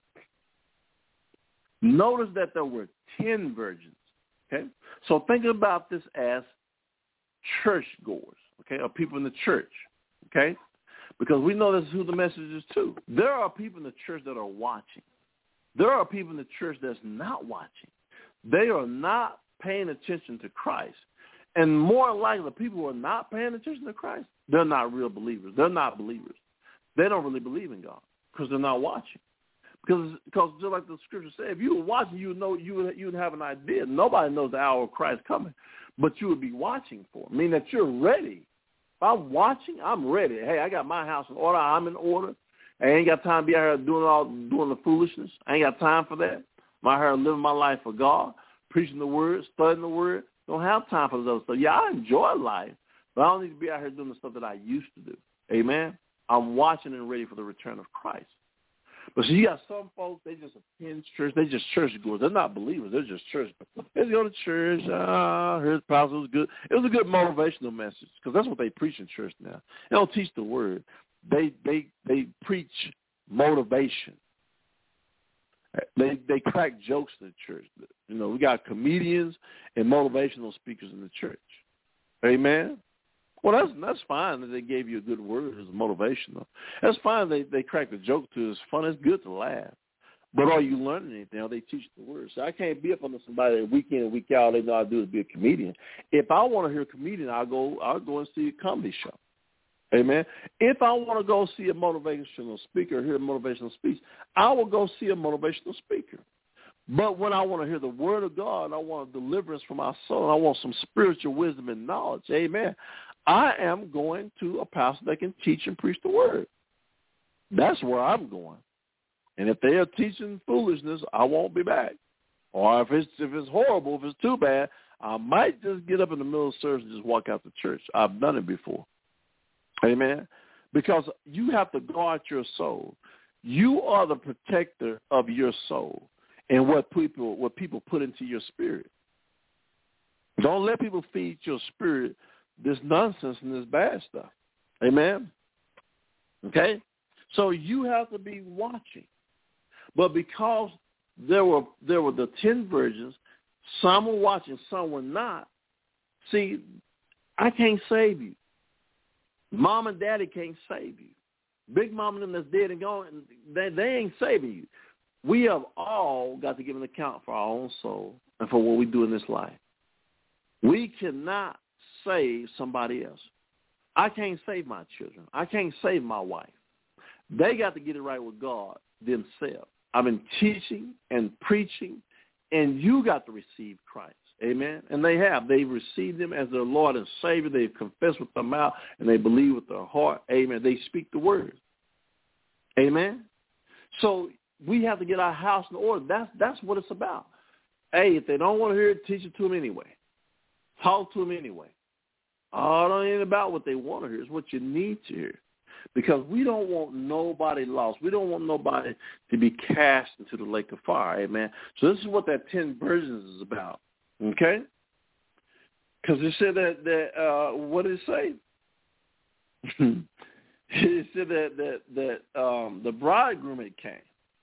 Notice that there were ten virgins. Okay, so think about this as churchgoers. Okay, or people in the church. Okay, because we know this is who the message is to. There are people in the church that are watching. There are people in the church that's not watching. They are not paying attention to Christ. And more likely, the people who are not paying attention to Christ, they're not real believers. They're not believers. They don't really believe in God because they're not watching. Because, because just like the scripture said, if you were watching, you would know, you would, you would have an idea. Nobody knows the hour of Christ coming, but you would be watching for it, meaning that you're ready. If I'm watching, I'm ready. Hey, I got my house in order. I'm in order. I ain't got time to be out here doing all doing the foolishness. I ain't got time for that. I'm out here living my life for God, preaching the word, studying the word. Don't have time for those stuff. Yeah, I enjoy life, but I don't need to be out here doing the stuff that I used to do. Amen? I'm watching and ready for the return of Christ. But see, you got some folks, they just attend church. They just church goers. They're not believers. They're just church goers. They go to church. Ah, here's the pastor. It was good. It was a good motivational message because that's what they preach in church now. They don't teach the word. They they they preach motivation. They they crack jokes in the church. You know, we got comedians and motivational speakers in the church. Amen. Well, that's that's fine that they gave you a good word as motivational. That's fine. They they crack the joke too. It's fun. It's good to laugh. But are you learning anything? Are they teach the word? So I can't be up under somebody that week in and week out. They know how to do is be a comedian. If I want to hear a comedian, I'll go. I'll go and see a comedy show. Amen. If I want to go see a motivational speaker or hear a motivational speech, I will go see a motivational speaker. But when I want to hear the word of God, I want a deliverance for my soul, I want some spiritual wisdom and knowledge, amen, I am going to a pastor that can teach and preach the word. That's where I'm going. And if they are teaching foolishness, I won't be back. Or if it's if it's horrible, if it's too bad, I might just get up in the middle of service and just walk out the church. I've done it before. Amen. Because you have to guard your soul. You are the protector of your soul and what people what people put into your spirit. Don't let people feed your spirit this nonsense and this bad stuff. Amen. Okay? So you have to be watching. But because there were there were the ten virgins, some were watching, some were not. See, I can't save you. Mom and daddy can't save you. Big mom and them that's dead and gone, they, they ain't saving you. We have all got to give an account for our own soul and for what we do in this life. We cannot save somebody else. I can't save my children. I can't save my wife. They got to get it right with God themselves. I've been teaching and preaching, and you got to receive Christ. Amen. And they have. They've received him as their Lord and Savior. They've confessed with their mouth, and they believe with their heart. Amen. They speak the word. Amen. So we have to get our house in order. That's that's what it's about. Hey, if they don't want to hear it, teach it to them anyway. Talk to them anyway. Oh, it ain't about what they want to hear. It's what you need to hear. Because we don't want nobody lost. We don't want nobody to be cast into the lake of fire. Amen. So this is what that ten virgins is about. Okay? Because it said that, that uh, what did it say? It said that, that, that um, the bridegroom had came.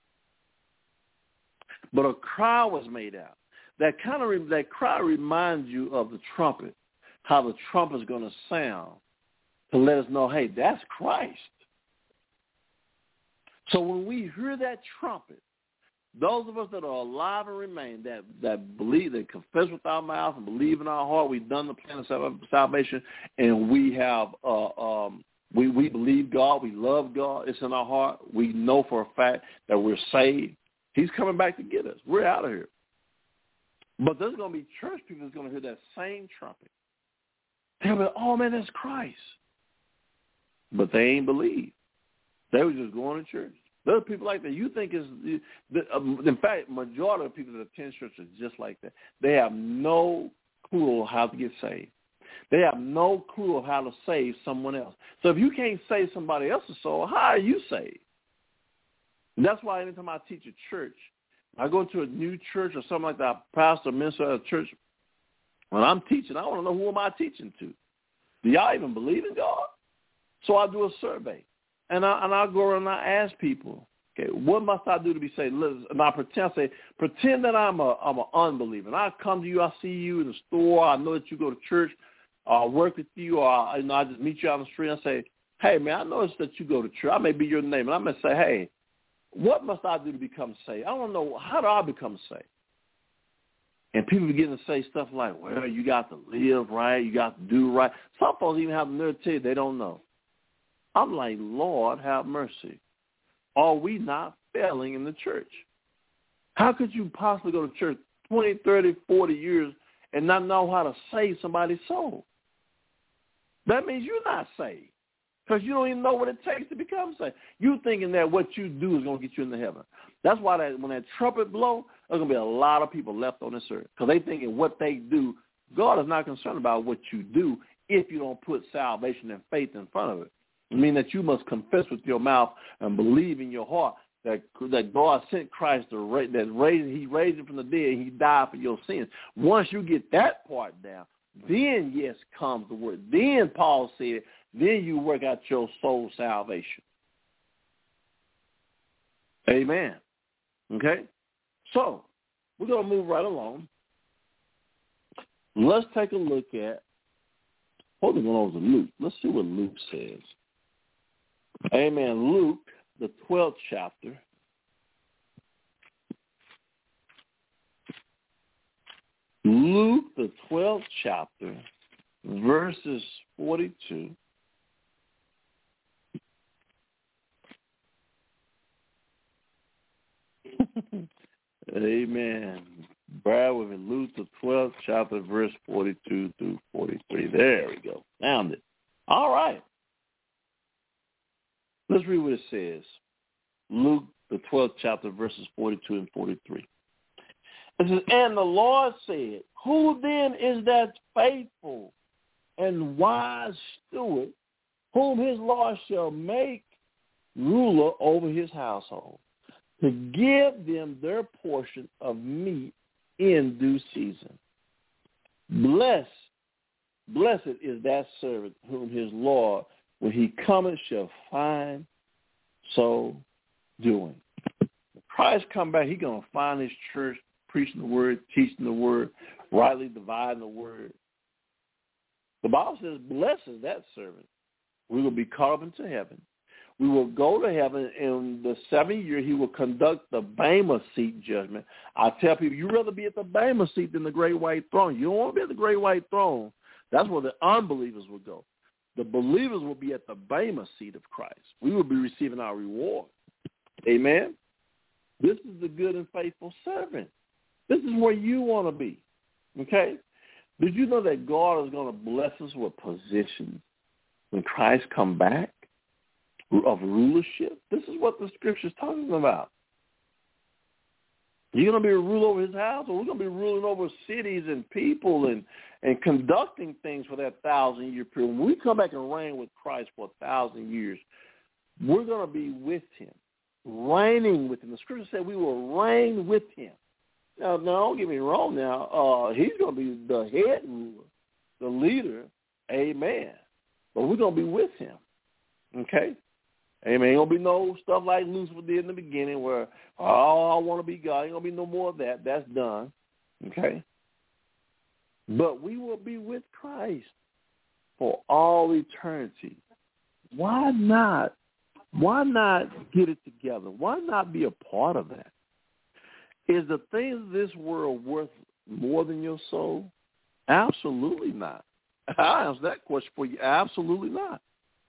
But a cry was made out. That kind of re- that cry reminds you of the trumpet, how the trumpet is going to sound to let us know, hey, that's Christ. So when we hear that trumpet, those of us that are alive and remain, that, that believe, that confess with our mouth and believe in our heart, we've done the plan of salvation, and we have, uh, um, we, we believe God, we love God, it's in our heart, we know for a fact that we're saved. He's coming back to get us. We're out of here. But there's going to be church people that's going to hear that same trumpet. They'll be like, oh, man, that's Christ. but they ain't believe. They were just going to church. There are people like that. You think is, in fact, majority of people that attend church are just like that. They have no clue how to get saved. They have no clue of how to save someone else. So if you can't save somebody else's soul, how are you saved? And that's why anytime I teach a church, I go into a new church or something like that, pastor, minister at a church, when I'm teaching, I want to know who am I teaching to. Do y'all even believe in God? So I do a survey. And I and I go around and I ask people, okay, what must I do to be saved? And I pretend, I say, pretend that I'm a I'm an unbeliever. And I come to you, I see you in the store, I know that you go to church, or I work with you, or I, you know, I just meet you on the street and say, hey, man, I noticed that you go to church. I may be your name. And I'm going to say, hey, what must I do to become saved? I don't know. How do I become saved? And people begin to say stuff like, well, you got to live right, you got to do right. Some folks even have the nerve to tell you they don't know. I'm like, Lord, have mercy. Are we not failing in the church? How could you possibly go to church twenty, thirty, forty years and not know how to save somebody's soul? That means you're not saved because you don't even know what it takes to become saved. You're thinking that what you do is going to get you into heaven. That's why that, when that trumpet blow, there's going to be a lot of people left on this earth because they thinking what they do. God is not concerned about what you do if you don't put salvation and faith in front of it. I mean that you must confess with your mouth and believe in your heart that that God sent Christ to raise, that raised, he raised him from the dead. He died for your sins. Once you get that part down, then yes comes the word. Then Paul said, then you work out your soul salvation. Amen. Okay? So we're going to move right along. Let's take a look at, hold on over to Luke. Let's see what Luke says. Amen. Luke, the twelfth chapter. Luke, the twelfth chapter, verses forty-two. Amen. Bear with me. Luke, the twelfth chapter, verse forty-two through forty-three. There we go. Found it. All right. Let's read what it says. Luke, the twelfth chapter, verses forty-two and forty-three. It says, and the Lord said, who then is that faithful and wise steward whom his Lord shall make ruler over his household, to give them their portion of meat in due season? Blessed, blessed is that servant whom his Lord, when he cometh, shall find so doing. When Christ come back, he's going to find his church preaching the word, teaching the word, rightly dividing the word. The Bible says, blessed is that servant. We will be caught up into heaven. We will go to heaven. In the seventh year, he will conduct the Bema seat judgment. I tell people, you'd rather be at the Bema seat than the great white throne. You don't want to be at the great white throne. That's where the unbelievers will go. The believers will be at the Bema seat of Christ. We will be receiving our reward. Amen? This is the good and faithful servant. This is where you want to be. Okay? Did you know that God is going to bless us with positions when Christ come back of rulership? This is what the Scripture is talking about. You're going to be a ruler over his house, or we're going to be ruling over cities and people and, and conducting things for that thousand-year period. When we come back and reign with Christ for a thousand years, we're going to be with him, reigning with him. The Scripture said we will reign with him. Now, now don't get me wrong now. Uh, he's going to be the head ruler, the leader, amen. But we're going to be with him, okay? Amen. Ain't going to be no stuff like Lucifer did in the beginning where, oh, I want to be God. Ain't going to be no more of that. That's done, okay? But we will be with Christ for all eternity. Why not? Why not get it together? Why not be a part of that? Is the things of this world worth more than your soul? Absolutely not. I answer that question for you. Absolutely not.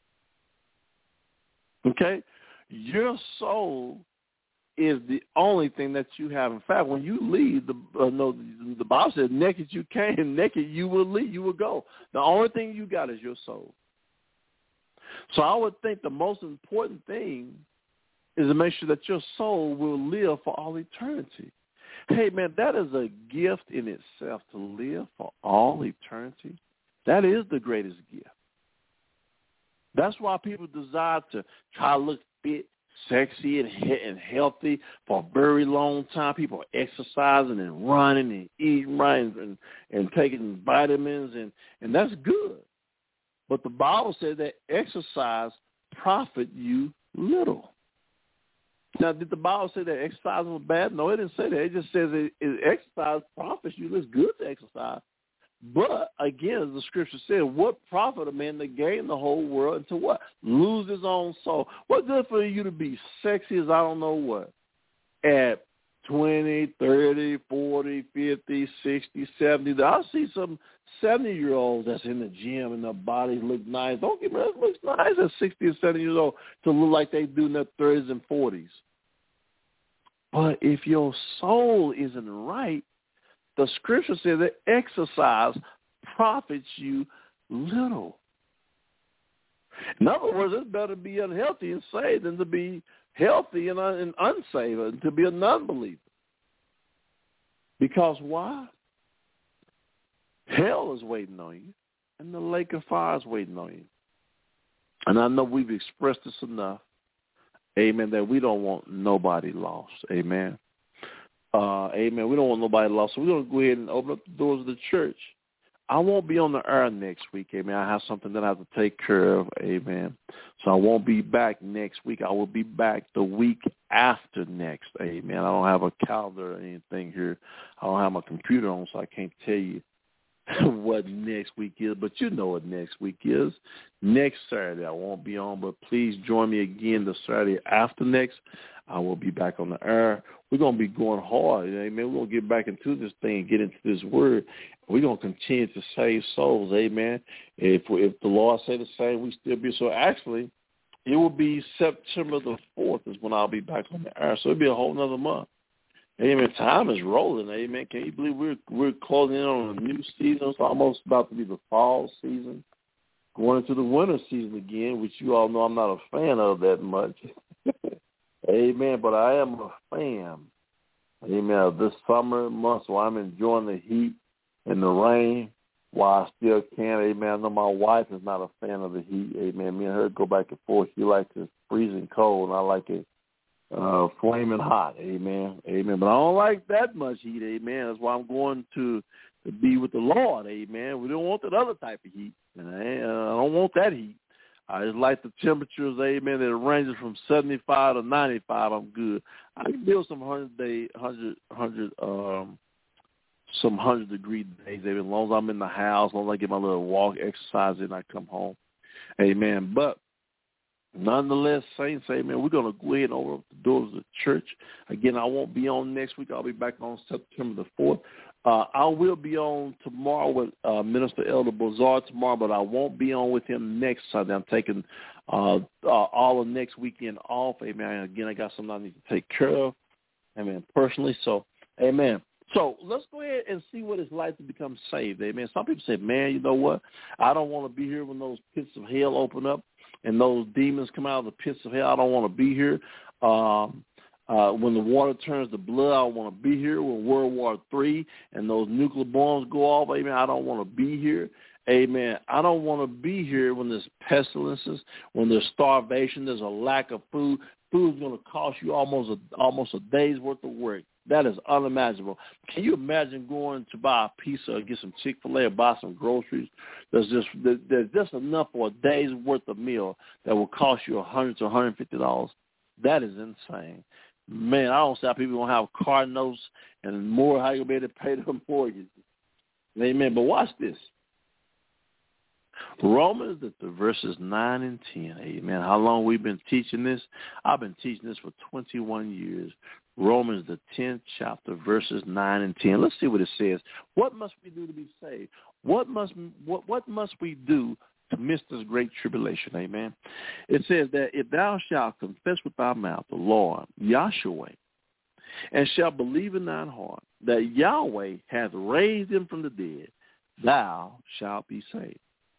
Okay? Your soul is the only thing that you have. In fact, when you leave, the uh, no, the Bible says, naked you came, naked you will leave, you will go. The only thing you got is your soul. So I would think the most important thing is to make sure that your soul will live for all eternity. Hey, man, that is a gift in itself, to live for all eternity. That is the greatest gift. That's why people desire to try to look fit, sexy, and, he- and healthy for a very long time. People are exercising and running and eating right and, and, and taking vitamins, and, and that's good. But the Bible says that exercise profit you little. Now, did the Bible say that exercise was bad? No, it didn't say that. It just says it, it exercise profits you. It's good to exercise. But, again, as the scripture said, what profit a man to gain the whole world and to what? Lose his own soul. What good for you to be sexy as I don't know what at twenty, thirty, forty, fifty, sixty, seventy. I see some seventy-year-olds that's in the gym and their bodies look nice. Don't get me wrong, it looks nice at sixty or seventy years old to look like they do in their thirties and forties. But if your soul isn't right, the scripture says that exercise profits you little. In other words, it's better to be unhealthy and saved than to be healthy and, un- and unsaved, and to be a non-believer. Because why? Hell is waiting on you, and the lake of fire is waiting on you. And I know we've expressed this enough, amen, that we don't want nobody lost, amen. Uh, amen. We don't want nobody lost. So we're going to go ahead and open up the doors of the church. I won't be on the air next week, amen. I have something that I have to take care of, amen. So I won't be back next week. I will be back the week after next, amen. I don't have a calendar or anything here. I don't have my computer on, so I can't tell you what next week is, but you know what next week is. Next Saturday I won't be on, but please join me again the Saturday after next. I will be back on the air. We're going to be going hard, amen. We're going to get back into this thing and get into this word. We're going to continue to save souls, amen. If if the Lord say the same, we still be. So actually, it will be September the fourth is when I'll be back on the air. So it'll be a whole nother month. Amen. Time is rolling, amen. Can you believe we're we're closing in on a new season? It's almost about to be the fall season, going into the winter season again, which you all know I'm not a fan of that much. Amen. But I am a fan, amen, of this summer month, so I'm enjoying the heat and the rain while I still can. Amen. I know my wife is not a fan of the heat. Amen. Me and her go back and forth. She likes it freezing cold, and I like it Uh, flaming hot, amen, amen. But I don't like that much heat, amen. That's why I'm going to, to be with the Lord, amen. We don't want that other type of heat. And I, uh, I don't want that heat. I just like the temperatures, amen, that ranges from seventy-five to ninety-five. I'm good. I can build some hundred day, hundred, hundred, um, some hundred degree days, amen. As long as I'm in the house, as long as I get my little walk, exercise, and I come home, amen. But nonetheless, saints, amen, we're going to go ahead and open up the doors of the church. Again, I won't be on next week. I'll be back on September the fourth. Uh, I will be on tomorrow with uh, Minister Elder Bazaar tomorrow, but I won't be on with him next Sunday. I'm taking uh, uh, all of next weekend off, amen. Again, I got something I need to take care of, amen, personally. So, amen. So let's go ahead and see what it's like to become saved, amen. Some people say, man, you know what? I don't want to be here when those pits of hell open up and those demons come out of the pits of hell. I don't want to be here. Um, uh, when the water turns to blood, I don't want to be here. When World War Three and those nuclear bombs go off, amen, I don't want to be here. Amen. I don't want to be here when there's pestilences, when there's starvation, there's a lack of food. Food's going to cost you almost a, almost a day's worth of work. That is unimaginable. Can you imagine going to buy a pizza or get some Chick-fil-A or buy some groceries? There's just there's just enough for a day's worth of meal that will cost you one hundred to one hundred fifty dollars. That is insane. Man, I don't see how people going to have car notes and more, how you'll be able to pay their mortgages. Amen. But watch this. Romans, the, the verses nine and ten. Amen. How long we've been teaching this? I've been teaching this for twenty-one years. Romans, the tenth chapter, verses nine and ten. Let's see what it says. What must we do to be saved? What must what what must we do to miss this great tribulation? Amen. It says that if thou shalt confess with thy mouth the Lord, Yahshua, and shalt believe in thine heart that Yahweh hath raised him from the dead, thou shalt be saved.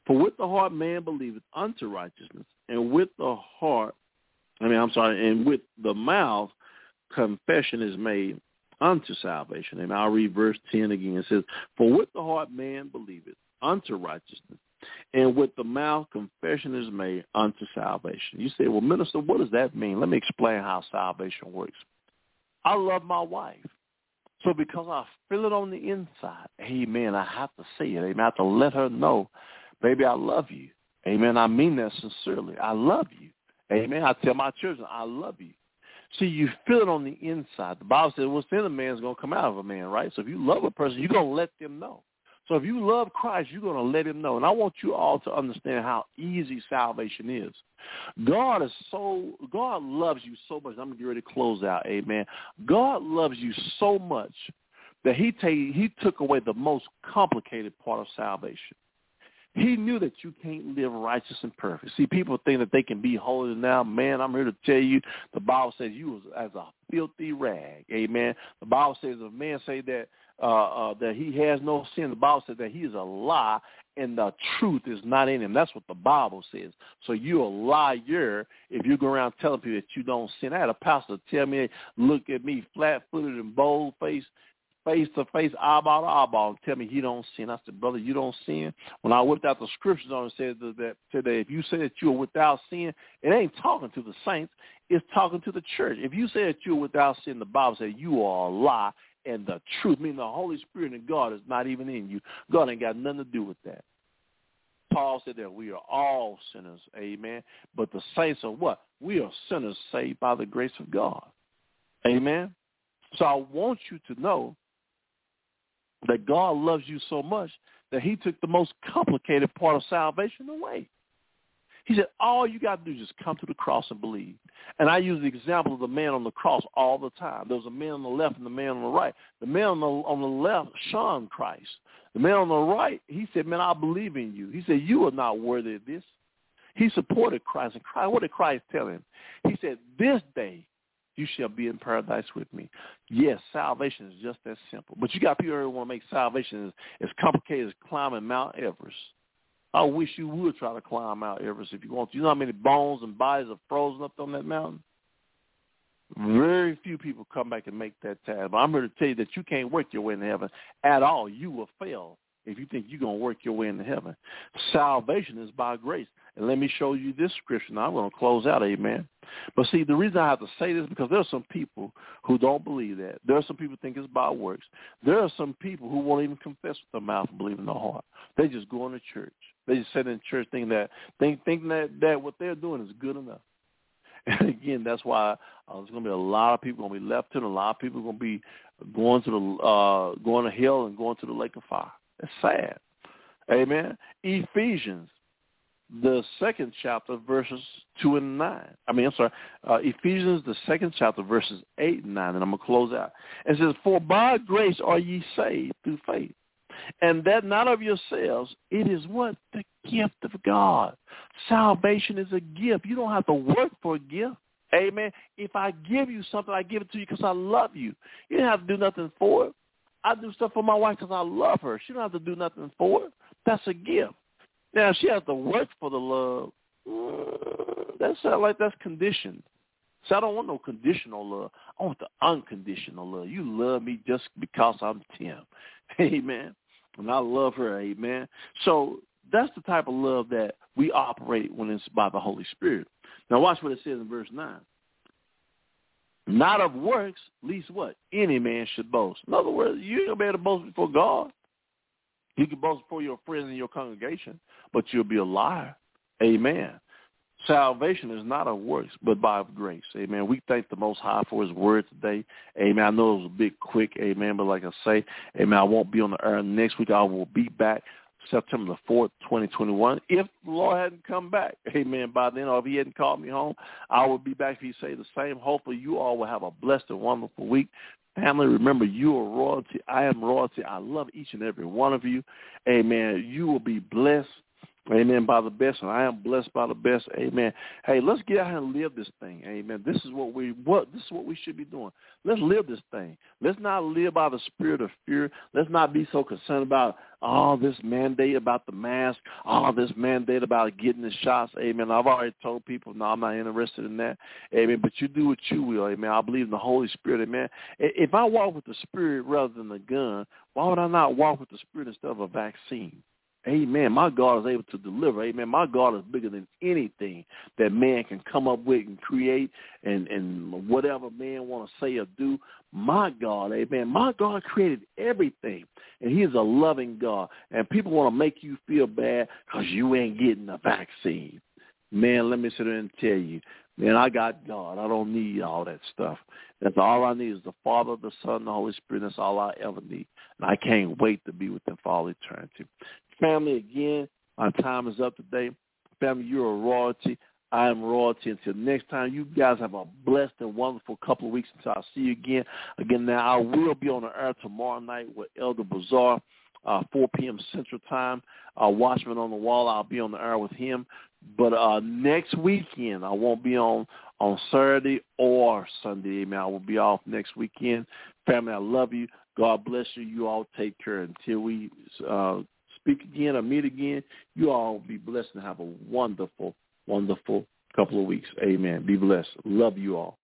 For with the heart man believeth unto righteousness, and with the heart, I mean, I'm sorry, and with the mouth confession is made unto salvation. And I'll read verse ten again. It says, for with the heart man believeth unto righteousness, and with the mouth confession is made unto salvation. You say, well, minister, what does that mean? Let me explain how salvation works. I love my wife. So because I feel it on the inside, amen, I have to say it. Amen. I have to let her know, baby, I love you. Amen. I mean that sincerely. I love you. Amen. I tell my children, I love you. See, you feel it on the inside. The Bible says what's in a man is going to come out of a man, right? So if you love a person, you're going to let them know. So if you love Christ, you're going to let him know. And I want you all to understand how easy salvation is. God is so, God loves you so much. I'm going to get ready to close out, amen. God loves you so much that he, take, he took away the most complicated part of salvation. He knew that you can't live righteous and perfect. See, people think that they can be holy now. Man, I'm here to tell you, the Bible says you was as a filthy rag. Amen. The Bible says if a man say that uh, uh, that he has no sin, the Bible says that he is a lie and the truth is not in him. That's what the Bible says. So you're a liar if you go around telling people that you don't sin. I had a pastor tell me, look at me flat-footed and bold-faced, face-to-face, eyeball to eyeball, and tell me he don't sin. I said, brother, you don't sin. When I whipped out the scriptures on it, said that, that, said that if you say that you're without sin, it ain't talking to the saints. It's talking to the church. If you say that you're without sin, the Bible says you are a lie, and the truth, meaning the Holy Spirit and God is not even in you. God ain't got nothing to do with that. Paul said that we are all sinners, amen. But the saints are what? We are sinners saved by the grace of God, amen. So I want you to know that God loves you so much that he took the most complicated part of salvation away. He said, all you got to do is just come to the cross and believe. And I use the example of the man on the cross all the time. There was a man on the left and the man on the right. The man on the, on the left shunned Christ. The man on the right, he said, man, I believe in you. He said, you are not worthy of this. He supported Christ. And Christ, what did Christ tell him? He said, this day you shall be in paradise with me. Yes, salvation is just that simple. But you got people who want to make salvation as, as complicated as climbing Mount Everest. I wish you would try to climb Mount Everest if you want to. You know how many bones and bodies are frozen up on that mountain? Very few people come back and make that task. But I'm here to tell you that you can't work your way into heaven at all. You will fail if you think you're going to work your way into heaven. Salvation is by grace. And let me show you this scripture. Now, I'm going to close out, amen. But see, the reason I have to say this is because there are some people who don't believe that. There are some people who think it's by works. There are some people who won't even confess with their mouth and believe in their heart. They just go into church. They just sit in church thinking that, think, thinking that, that what they're doing is good enough. And again, that's why uh, there's going to be a lot of people going to be left in. A lot of people are going to be going to the uh, going to hell and going to the lake of fire. It's sad. Amen. Ephesians, the second chapter, verses two and nine. I mean, I'm sorry, uh, Ephesians, the second chapter, verses eight and nine, and I'm going to close out. It says, for by grace are ye saved through faith, and that not of yourselves. It is what? The gift of God. Salvation is a gift. You don't have to work for a gift. Amen. If I give you something, I give it to you because I love you. You don't have to do nothing for it. I do stuff for my wife because I love her. She don't have to do nothing for it. That's a gift. Now, if she has to work for the love, uh, that sounds like that's conditioned. So I don't want no conditional love. I want the unconditional love. You love me just because I'm Tim. Amen. And I love her. Amen. So that's the type of love that we operate when it's by the Holy Spirit. Now watch what it says in verse nine. Not of works, least what? Any man should boast. In other words, you ain't going to be able to boast before God. You can boast before your friends in your congregation, but you'll be a liar. Amen. Salvation is not of works, but by grace. Amen. We thank the Most High for his word today. Amen. I know it was a bit quick. Amen. But like I say, amen, I won't be on the air next week. I will be back September the fourth, twenty twenty-one. If the Lord hadn't come back, amen, by then, or if he hadn't called me home, I will be back if he say the same. Hopefully you all will have a blessed and wonderful week. Family, remember, you are royalty. I am royalty. I love each and every one of you. Amen. You will be blessed. Amen. By the best, and I am blessed by the best. Amen. Hey, let's get out here and live this thing. Amen. This is what we what this is what we should be doing. Let's live this thing. Let's not live by the spirit of fear. Let's not be so concerned about all this mandate about the mask, all this mandate about getting the shots. Amen. I've already told people, no, I'm not interested in that. Amen. But you do what you will. Amen. I believe in the Holy Spirit. Amen. If I walk with the Spirit rather than the gun, why would I not walk with the Spirit instead of a vaccine? Amen. My God is able to deliver. Amen. My God is bigger than anything that man can come up with and create and, and whatever man want to say or do. My God, amen. My God created everything, and he is a loving God. And people want to make you feel bad because you ain't getting a vaccine. Man, let me sit there and tell you, man, I got God. I don't need all that stuff. That's all I need is the Father, the Son, the Holy Spirit. That's all I ever need. And I can't wait to be with them for all eternity. Family, again, my time is up today. Family, you're a royalty. I am royalty. Until next time, you guys have a blessed and wonderful couple of weeks until I see you again. Again, now, I will be on the air tomorrow night with Elder Bazaar, uh, four p.m. Central Time. Uh, Watchman on the Wall, I'll be on the air with him. But uh, next weekend, I won't be on on Saturday or Sunday. Amen. I will be off next weekend. Family, I love you. God bless you. You all take care until we uh, speak again or meet again. You all be blessed and have a wonderful, wonderful couple of weeks. Amen. Be blessed. Love you all.